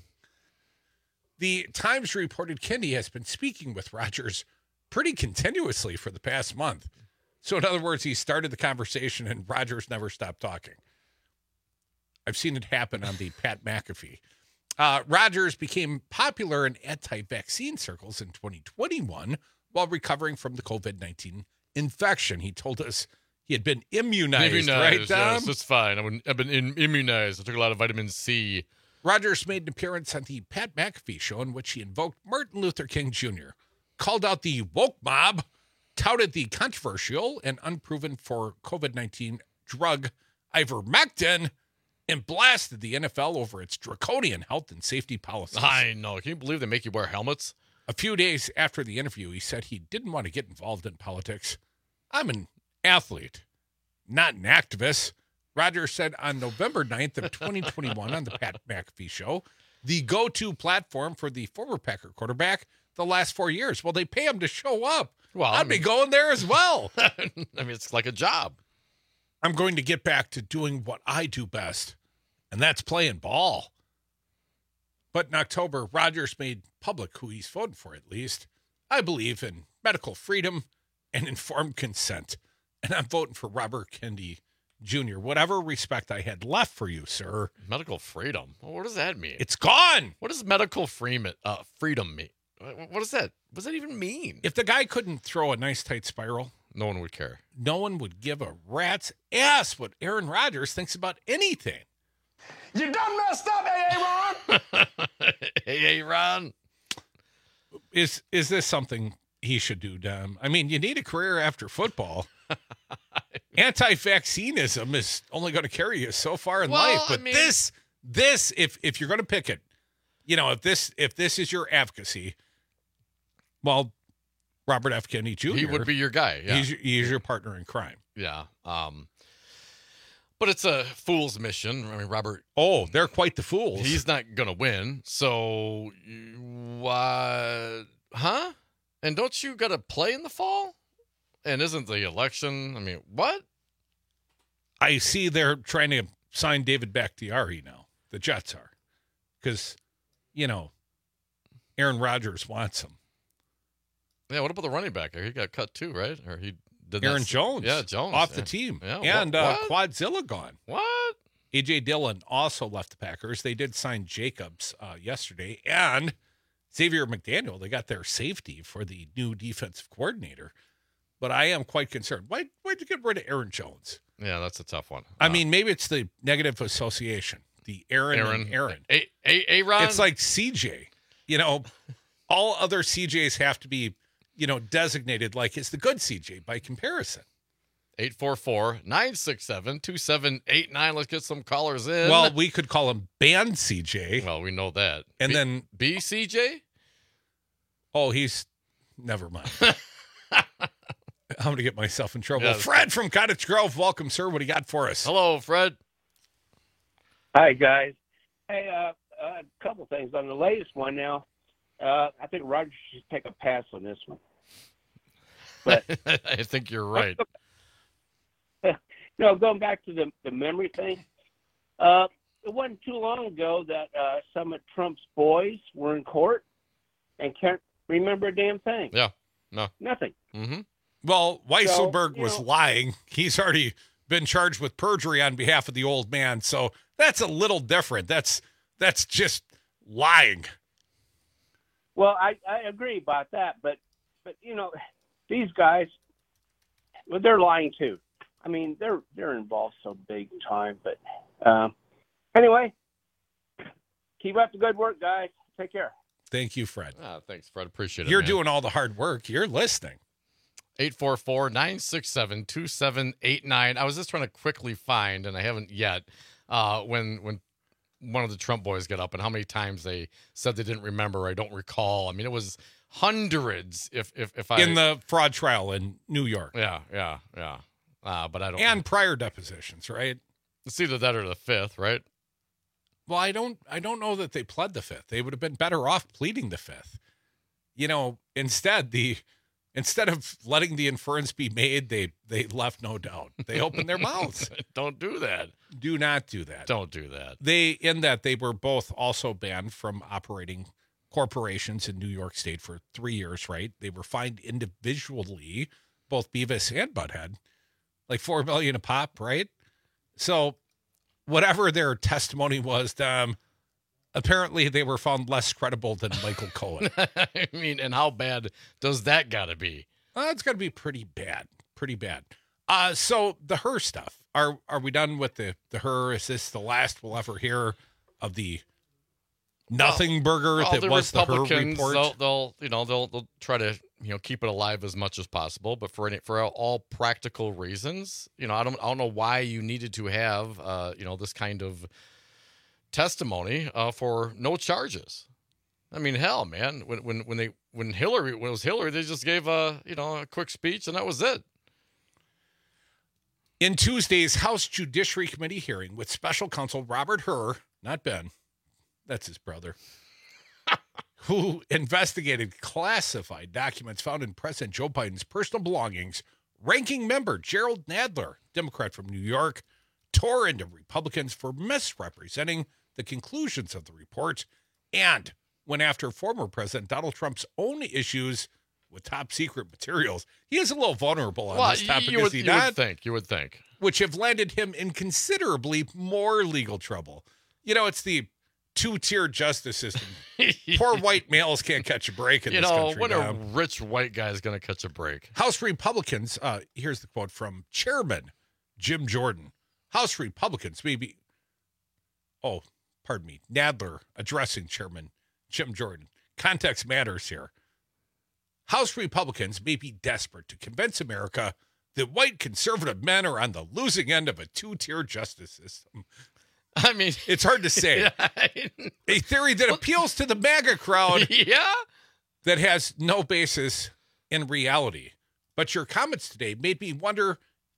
The Times reported Kennedy has been speaking with Rodgers pretty continuously for the past month. So in other words, he started the conversation and Rodgers never stopped talking. I've seen it happen on the Pat McAfee. Uh, Rodgers became popular in anti-vaccine circles in twenty twenty-one while recovering from the covid nineteen infection. He told us he had been immunized, Immunized, right, Dom? yes, that's fine. I would, I've been in, immunized. I took a lot of vitamin C. Rodgers made an appearance on the Pat McAfee show in which he invoked Martin Luther King Junior, called out the woke mob, touted the controversial and unproven for covid nineteen drug ivermectin, and blasted the N F L over its draconian health and safety policies. I know. Can you believe they make you wear helmets? A few days after the interview, he said he didn't want to get involved in politics. I'm an athlete, not an activist. Rodgers said on November ninth of twenty twenty-one on the Pat McAfee show, the go-to platform for the former Packer quarterback the last four years. Well, they pay him to show up. Well, I'd I be mean- going there as well. I mean, it's like a job. I'm going to get back to doing what I do best, and that's playing ball. But in October, Rodgers made public who he's voting for, at least. I believe in medical freedom and informed consent, and I'm voting for Robert Kennedy Junior Whatever respect I had left for you, sir. Medical freedom? Well, what does that mean? It's gone. What does medical freedom, uh, freedom mean? What does that, what does that even mean? If the guy couldn't throw a nice tight spiral, no one would care. No one would give a rat's ass what Aaron Rodgers thinks about anything. You done messed up, A A. Ron. Hey, Ron. Is is this something he should do, Dom? I mean, you need a career after football. Anti-vaccinism is only going to carry you so far in Well, life. But I mean- this, this, if if you're going to pick it, you know, if this if this is your advocacy, well, Robert F. Kennedy Junior He would be your guy. Yeah. He's, he's your partner in crime. Yeah. Um, But it's a fool's mission. I mean, Robert. Oh, they're quite the fools. He's not going to win. So, what? Huh? And don't you got to play in the fall? And isn't the election? I mean, what? I see they're trying to sign David Bakhtiari now. The Jets are. Because, you know, Aaron Rodgers wants him. Yeah, what about the running back? He got cut too, right? Or he did Aaron not... Jones. Yeah, Jones. Off yeah. the team. Yeah. And what? uh, What? Quadzilla gone. What? A J Dillon also left the Packers. They did sign Jacobs uh, yesterday. And Xavier McDaniel, they got their safety for the new defensive coordinator. But I am quite concerned. Why, why'd you get rid of Aaron Jones? Yeah, that's a tough one. I Uh, mean, maybe it's the negative association. The Aaron, Aaron. and Aaron. A- A- Aaron? It's like C J. You know, all other C Js have to be, you know, designated like it's the good C J by comparison. eight four four, nine six seven, two seven eight nine. Let's get some callers in. Well, we could call him Band C J. Well, we know that. And B- then B C J? Oh, he's never mind. I'm going to get myself in trouble. Yeah. Fred from Cottage Grove. Welcome, sir. What do you got for us? Hello, Fred. Hi, guys. Hey, uh, uh, a couple things on the latest one now. Uh, I think Rogers should take a pass on this one. But I think you're right. no, going back to the the memory thing. Uh, it wasn't too long ago that uh, some of Trump's boys were in court and can't remember a damn thing. Yeah. No. Nothing. Mm-hmm. Well, Weisselberg So, you was know- lying. He's already been charged with perjury on behalf of the old man. So that's a little different. That's that's just lying. Well, I, I agree about that, but but you know, these guys, well, they're lying too. I mean, they're they're involved so big time. But um, anyway, keep up the good work, guys. Take care. Thank you, Fred. Ah, thanks, Fred. Appreciate it. You're man. doing all the hard work. You're listening. eight four four, nine six seven, two seven eight nine. I was just trying to quickly find, and I haven't yet, uh, when when one of the Trump boys got up and how many times they said they didn't remember. I don't recall. I mean, it was hundreds. If if if I In the fraud trial in New York. yeah yeah yeah. Uh, but I don't. And prior depositions, right? It's either that or the fifth, right? Well, I don't I don't know that they pled the fifth. They would have been better off pleading the fifth. You know, instead the instead of letting the inference be made, they they left no doubt. They opened their mouths. Don't do that. Do not do that. Don't do that. They in that they were both also banned from operating corporations in New York State for three years, right? They were fined individually, both Beavis and Butthead, like four million a pop, right? So whatever their testimony was, um, apparently they were found less credible than Michael Cohen. I mean, and how bad does that got to be? Uh, it's got to be pretty bad, pretty bad. Uh, so the Her stuff. Are are we done with the the Her? Is this the last we'll ever hear of the nothing burger Well, that the was the Her Republicans, report? They'll, they'll, you know, they'll they'll try to you know keep it alive as much as possible. But for any, for all practical reasons, you know, I don't I don't know why you needed to have uh, you know this kind of testimony uh, for no charges. I mean, hell, man, when when when they when Hillary when it was Hillary, they just gave a you know a quick speech and that was it. In Tuesday's House Judiciary Committee hearing with special counsel Robert Hur, not Ben, that's his brother, who investigated classified documents found in President Joe Biden's personal belongings, ranking member Gerald Nadler, Democrat from New York, tore into Republicans for misrepresenting the conclusions of the report and went after former President Donald Trump's own issues with top secret materials. He is a little vulnerable on Well, this topic, you is would, he you not? would think. You would think. Which have landed him in considerably more legal trouble. You know, it's the two-tier justice system. Poor white males can't catch a break in You this know, country when now. a rich white guy is going to catch a break? House Republicans, uh, here's the quote from Chairman Jim Jordan. House Republicans may be, oh, pardon me, Nadler addressing Chairman Jim Jordan. Context matters here. House Republicans may be desperate to convince America that white conservative men are on the losing end of a two-tier justice system. I mean, it's hard to say. A theory that appeals to the MAGA crowd. Yeah. That has no basis in reality. But your comments today made me wonder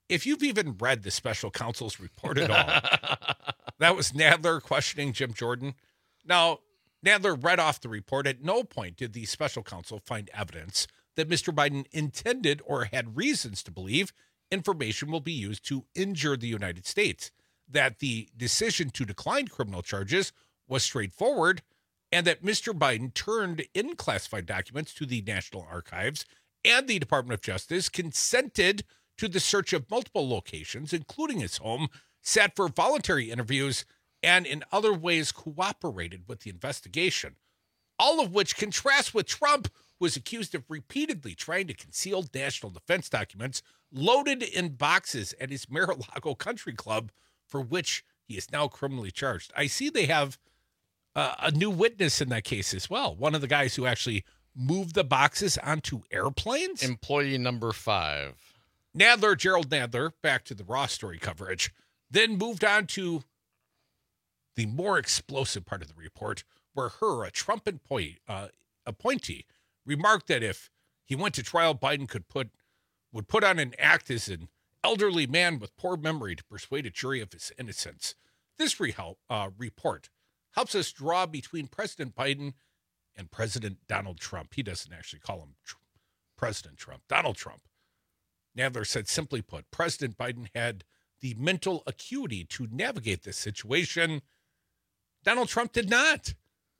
if you've even read the special counsel's report at all, that was Nadler questioning Jim Jordan. Now, Nadler read off the report. At no point did the special counsel find evidence that Mister Biden intended or had reasons to believe information will be used to injure the United States, that the decision to decline criminal charges was straightforward, and that Mister Biden turned in classified documents to the National Archives, and the Department of Justice consented to the search of multiple locations, including his home, sat for voluntary interviews, and in other ways cooperated with the investigation, all of which contrasts with Trump, who was accused of repeatedly trying to conceal national defense documents loaded in boxes at his Mar-a-Lago country club, for which he is now criminally charged. I see they have uh, a new witness in that case as well. One of the guys who actually moved the boxes onto airplanes. Employee number five. Nadler, Gerald Nadler, back to the Raw story coverage, then moved on to the more explosive part of the report, where her, a Trump employee, uh, appointee, remarked that if he went to trial, Biden could put would put on an act as an elderly man with poor memory to persuade a jury of his innocence. This re- uh, report helps us draw between President Biden and President Donald Trump. He doesn't actually call him tr- President Trump, Donald Trump. Nadler said, simply put, President Biden had the mental acuity to navigate this situation. Donald Trump did not.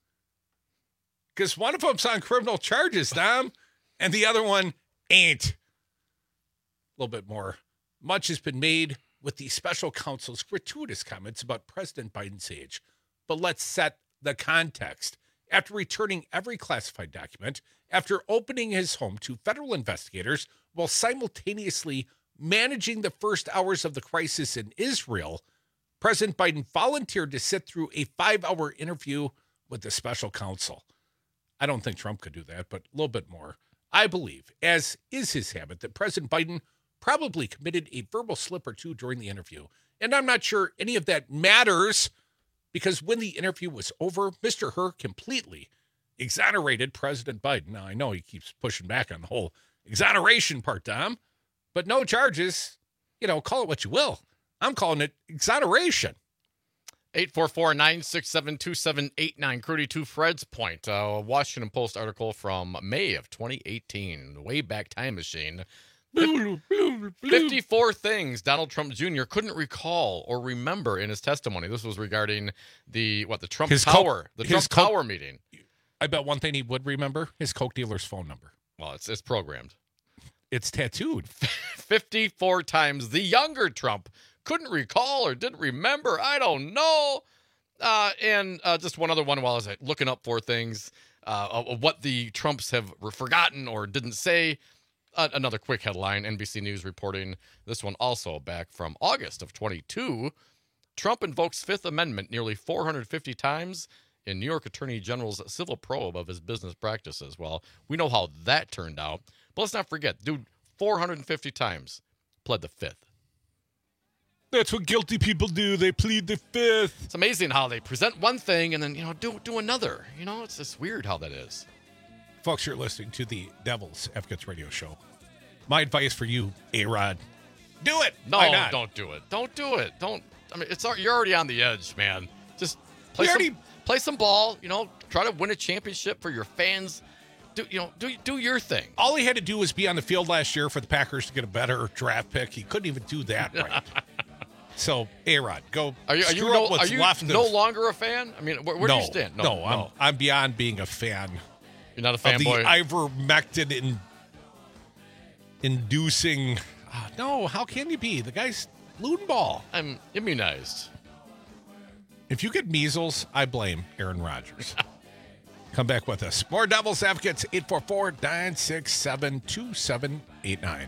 Because one of them's on criminal charges, Dom, and the other one ain't. A little bit more. Much has been made with the special counsel's gratuitous comments about President Biden's age. But let's set the context. After returning every classified document, after opening his home to federal investigators while simultaneously managing the first hours of the crisis in Israel, President Biden volunteered to sit through a five-hour interview with the special counsel. I don't think Trump could do that, but a little bit more. I believe, as is his habit, that President Biden probably committed a verbal slip or two during the interview. And I'm not sure any of that matters, because when the interview was over, Mister Hur completely exonerated President Biden. Now, I know he keeps pushing back on the whole exoneration part, Dom, but no charges. You know, call it what you will. I'm calling it exoneration. eight four four, nine six seven, two seven eight nine. Crudy to Fred's point. A Washington Post article from May of twenty eighteen. Way back time machine. fifty-four things Donald Trump Junior couldn't recall or remember in his testimony. This was regarding the, what, the Trump His Tower, co- the his Trump co- Tower meeting. I bet one thing he would remember, his Coke dealer's phone number. Well, it's it's programmed. It's tattooed. fifty-four times the younger Trump couldn't recall or didn't remember. I don't know. Uh, and uh, just one other one while I was looking up for things, uh, of what the Trumps have forgotten or didn't say. Uh, another quick headline, N B C News reporting this one also back from August of twenty-two. Trump invokes Fifth Amendment nearly four hundred fifty times in New York Attorney General's civil probe of his business practices. Well, we know how that turned out. But let's not forget, dude, four hundred fifty times pled the Fifth. That's what guilty people do. They plead the Fifth. It's amazing how they present one thing and then, you know, do do another. You know, it's just weird how that is. Folks, you're listening to the Devil's Advocates Radio Show. My advice for you, A-Rod, do it. No, Why not? don't do it. Don't do it. Don't. I mean, it's you're already on the edge, man. Just play We some, already- play some ball. You know, try to win a championship for your fans. Do you know? Do do your thing. All he had to do was be on the field last year for the Packers to get a better draft pick. He couldn't even do that right. So, A-Rod, go Are you? Are you, screw no, up what's are you left of- no longer a fan? I mean, where, where no, do you stand? No, I'm, I'm beyond being a fan. You're not a of the fanboy? ivermectin in, inducing. Uh, no, how can you be? The guy's loon ball. I'm immunized. If you get measles, I blame Aaron Rodgers. Come back with us. More Devil's Advocates, eight four four, nine six seven, two seven eight nine.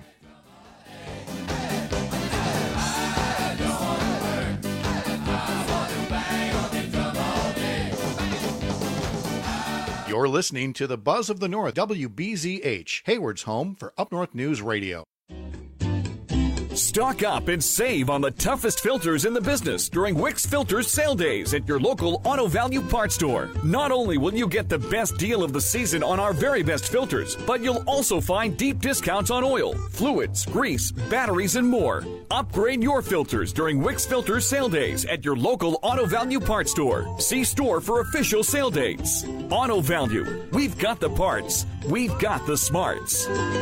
You're listening to the Buzz of the North, W B Z H, Hayward's home for Up North News Radio. Stock up and save on the toughest filters in the business during Wix Filters sale days at your local Auto Value Parts store. Not only will you get the best deal of the season on our very best filters, but you'll also find deep discounts on oil, fluids, grease, batteries, and more. Upgrade your filters during Wix Filters sale days at your local Auto Value Parts store. See store for official sale dates. Auto Value. We've got the parts. We've got the smarts.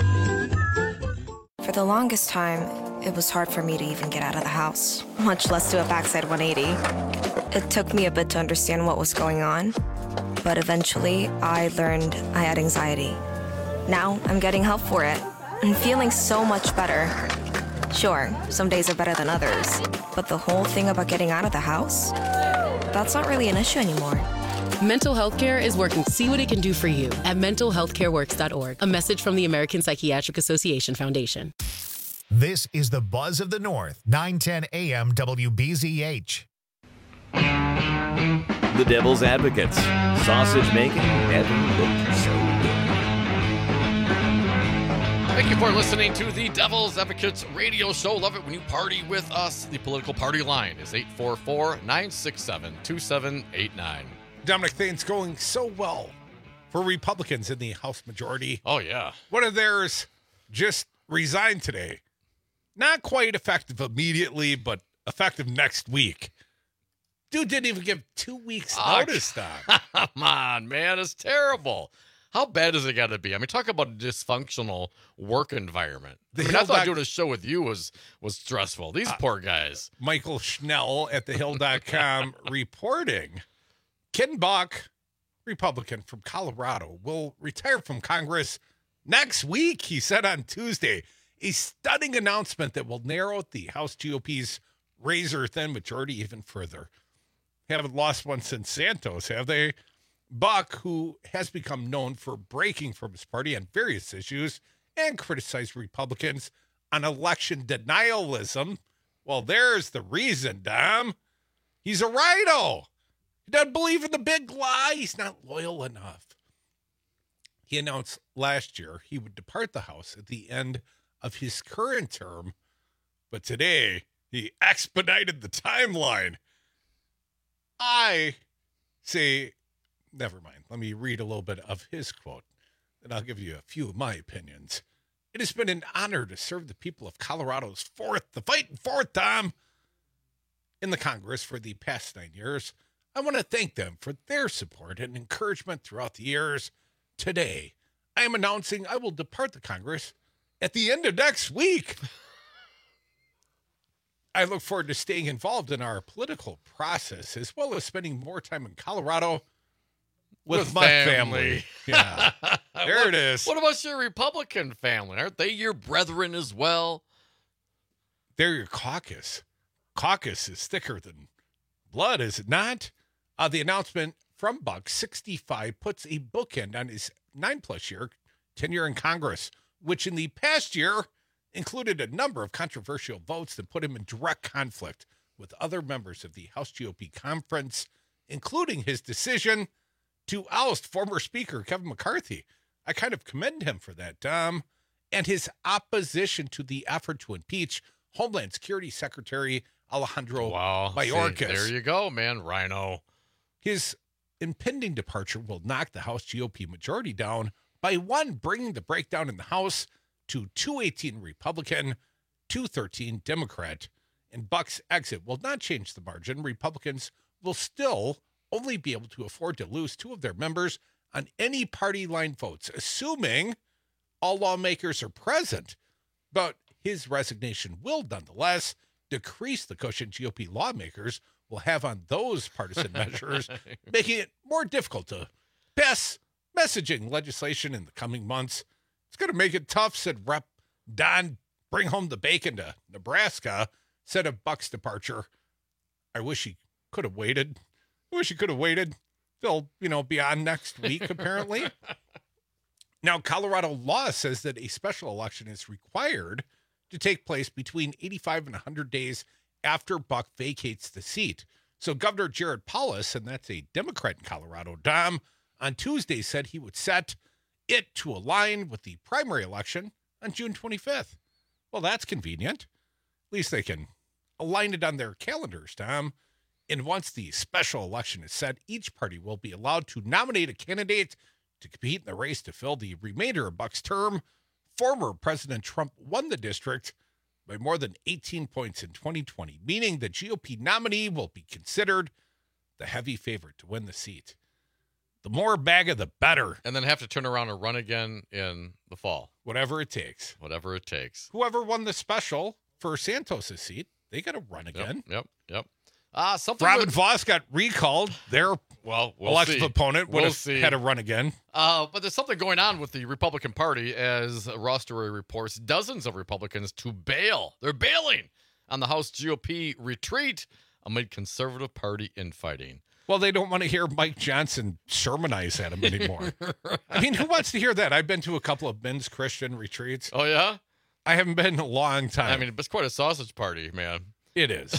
For the longest time, it was hard for me to even get out of the house, much less do a backside one eighty. It took me a bit to understand what was going on, but eventually I learned I had anxiety. Now I'm getting help for it and feeling so much better. Sure, some days are better than others, but the whole thing about getting out of the house, that's not really an issue anymore. Mental health care is working to see what it can do for you at mental health care works dot org. A message from the American Psychiatric Association Foundation. This is the Buzz of the North, nine ten A M W B Z H. The Devil's Advocates. Sausage making never looked so good. Thank you for listening to the Devil's Advocates radio show. Love it when you party with us. The political party line is eight four four, nine six seven, two seven eight nine. Dominic, things going so well for Republicans in the House majority. Oh, yeah. One of theirs just resigned today. Not quite effective immediately, but effective next week. Dude didn't even give two weeks Oh, notice, Doc. Come on, man. It's terrible. How bad does it got to be? I mean, talk about a dysfunctional work environment. The I mean, I thought Hill doing a show with you was was stressful. These Uh, poor guys. Michael Schnell at the hill dot com reporting. Ken Buck, Republican from Colorado, will retire from Congress next week, he said on Tuesday. A stunning announcement that will narrow the House G O P's razor-thin majority even further. Haven't lost one since Santos, have they? Buck, who has become known for breaking from his party on various issues and criticized Republicans on election denialism. Well, there's the reason, Dom. He's a rhino. He doesn't believe in the big lie. He's not loyal enough. He announced last year he would depart the House at the end of his current term, but today he expedited the timeline. I say, never mind. Let me read a little bit of his quote, and I'll give you a few of my opinions. It has been an honor to serve the people of Colorado's fourth, the fighting fourth, Tom, in the Congress for the past nine years. I want to thank them for their support and encouragement throughout the years. Today, I am announcing I will depart the Congress at the end of next week. I look forward to staying involved in our political process as well as spending more time in Colorado with, With my family. family. Yeah, there What- it is. What about your Republican family? Aren't they your brethren as well? They're your caucus. Caucus is thicker than blood, is it not? Uh, the announcement from Buck, sixty-five, puts a bookend on his nine-plus year tenure in Congress, which in the past year included a number of controversial votes that put him in direct conflict with other members of the House G O P conference, including his decision to oust former Speaker Kevin McCarthy. I kind of commend him for that, Tom, and his opposition to the effort to impeach Homeland Security Secretary Alejandro Wow. See, Mayorkas. there you go, man. Rhino. His impending departure will knock the House G O P majority down by one, bringing the breakdown in the House to two eighteen Republican, two thirteen Democrat. And Buck's exit will not change the margin. Republicans will still only be able to afford to lose two of their members on any party line votes, assuming all lawmakers are present. But his resignation will nonetheless decrease the cushion G O P lawmakers will have on those partisan measures, making it more difficult to pass messaging legislation in the coming months. It's going to make it tough, said Rep Don Bring Home the Bacon to Nebraska, said of Buck's departure. I wish he could have waited. I wish he could have waited till, you know, beyond next week, apparently. Now, Colorado law says that a special election is required to take place between eighty-five and one hundred days after Buck vacates the seat. So Governor Jared Polis, and that's a Democrat in Colorado, Dom, on Tuesday said he would set it to align with the primary election on June twenty-fifth. Well, that's convenient. least they can align it on their calendars, Tom. And once the special election is set, each party will be allowed to nominate a candidate to compete in the race to fill the remainder of Buck's term. Former President Trump won the district by more than eighteen points in twenty twenty, meaning the G O P nominee will be considered the heavy favorite to win the seat. The more MAGA, the better. And then have to turn around and run again in the fall. Whatever it takes. Whatever it takes. Whoever won the special for Santos' seat, they got to run again. Yep, yep. yep. Uh, something Robin with... Voss got recalled. Their well, we'll elected see. opponent would we'll have see. had to run again. Uh, but there's something going on with the Republican Party, as Ross Story reports. Dozens of Republicans to bail. They're bailing on the House G O P retreat amid conservative party infighting. Well, they don't want to hear Mike Johnson sermonize at them anymore. Right. I mean, who wants to hear that? I've been to a couple of men's Christian retreats. Oh, yeah? I haven't been in a long time. I mean, it's quite a sausage party, man. It is.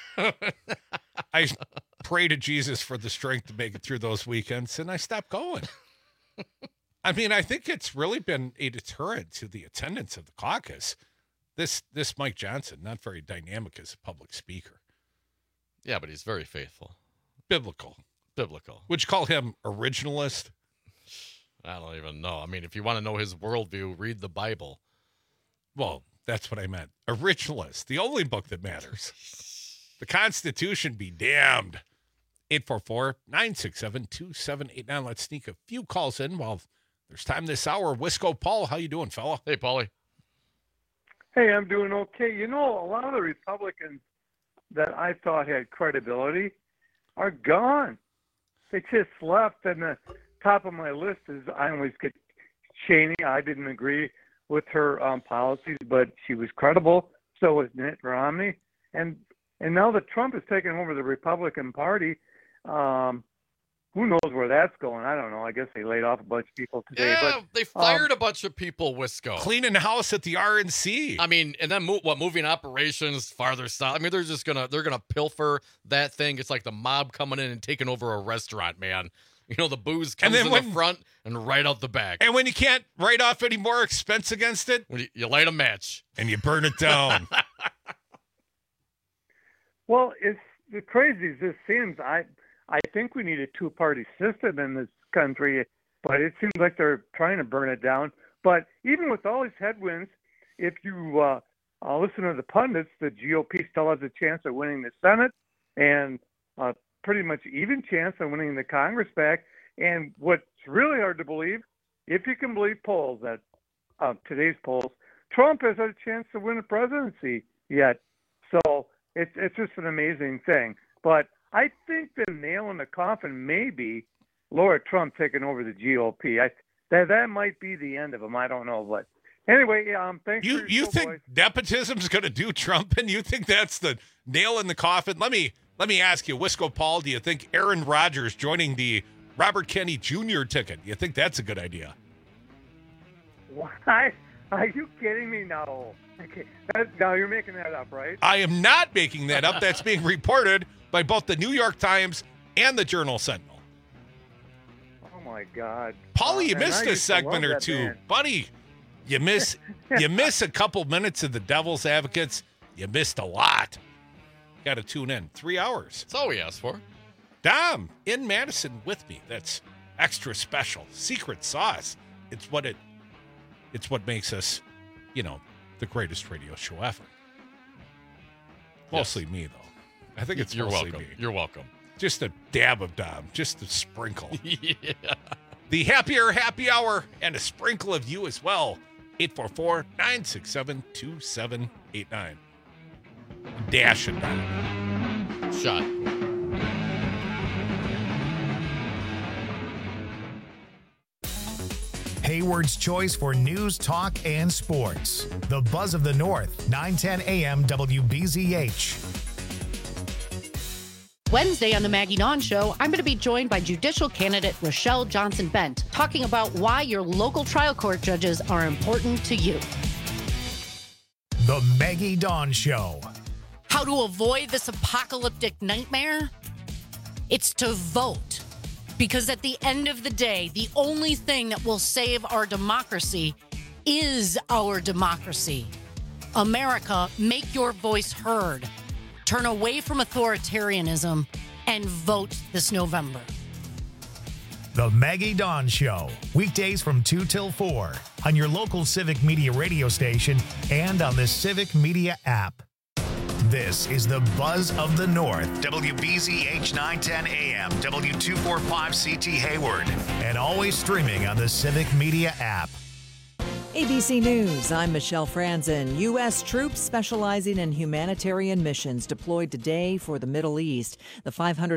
I pray to Jesus for the strength to make it through those weekends, and I stopped going. I mean, I think it's really been a deterrent to the attendance of the caucus. This this Mike Johnson, not very dynamic as a public speaker. Yeah, but he's very faithful. Biblical. Biblical. Would you call him originalist? I don't even know. I mean, if you want to know his worldview, read the Bible. Well, that's what I meant. Originalist, the only book that matters. The Constitution be damned. eight four four, nine six seven, two seven eight nine. Let's sneak a few calls in while there's time this hour. Wisco Paul, how you doing, fella? Hey, Paulie. Hey, I'm doing okay. You know, a lot of the Republicans that I thought had credibility are gone. They just left, and the top of my list is I always get Cheney. I didn't agree with her um, policies, but she was credible. So was Mitt Romney, and and now that Trump has taken over the Republican Party, um, who knows where that's going? I don't know. I guess they laid off a bunch of people today. Yeah, but, they fired um, a bunch of people, Wisco. Cleaning house at the R N C. I mean, and then mo- what? Moving operations farther south. I mean, they're just gonna they're gonna pilfer that thing. It's like the mob coming in and taking over a restaurant, man. You know, the booze comes in when, the front and right out the back. And when you can't write off any more expense against it, when you, you light a match and you burn it down. Well, it's the crazy as this seems. I I think we need a two-party system in this country, but it seems like they're trying to burn it down. But even with all these headwinds, if you uh, uh, listen to the pundits, the G O P still has a chance of winning the Senate and uh, pretty much even chance of winning the Congress back. And what's really hard to believe, if you can believe polls, that uh, today's polls, Trump has had a chance to win the presidency yet. So it's it's just an amazing thing. But I think the nail in the coffin may be Laura Trump taking over the G O P. I that that might be the end of him. I don't know, but anyway, um, thanks. You for your you show, think boys. nepotism's going to do Trump, and you think that's the nail in the coffin? Let me let me ask you, Wisco Paul. Do you think Aaron Rodgers joining the Robert Kennedy Junior ticket? Do you think that's a good idea? Why? Are you kidding me? No. Okay. That, now you're making that up, right? I am not making that up. That's being reported by both the New York Times and the Journal Sentinel. Oh my God, Paulie, you Uh, missed and I a used to love segment or that two, band. buddy. You miss you miss a couple minutes of the Devil's Advocates. You missed a lot. Got to tune in. Three hours. That's all we asked for. Dom in Madison with me. That's extra special. Secret sauce. It's what it. It's what makes us, you know, the greatest radio show ever. Mostly me, though. I think it's You're mostly welcome. me. You're welcome. Just a dab of Dom. Just a sprinkle. Yeah. The happier happy hour and a sprinkle of you as well. eight four four, nine six seven, two seven eight nine. Dash it down. Shot. Hayward's choice for news, talk, and sports. The Buzz of the North, nine ten A M W B Z H. Wednesday on the Maggie Dawn Show, I'm going to be joined by judicial candidate Rochelle Johnson-Bent, talking about why your local trial court judges are important to you. The Maggie Dawn Show. How to avoid this apocalyptic nightmare? It's to vote. Because at the end of the day, the only thing that will save our democracy is our democracy. America, make your voice heard. Turn away from authoritarianism and vote this November. The Maggie Dawn Show, weekdays from two till four on your local Civic Media radio station and on the Civic Media app. This is the Buzz of the North, W B Z H nine ten A M, W two forty-five C T Hayward, and always streaming on the Civic Media app. A B C News, I'm Michelle Franzen. U S troops specializing in humanitarian missions deployed today for the Middle East. The five hundred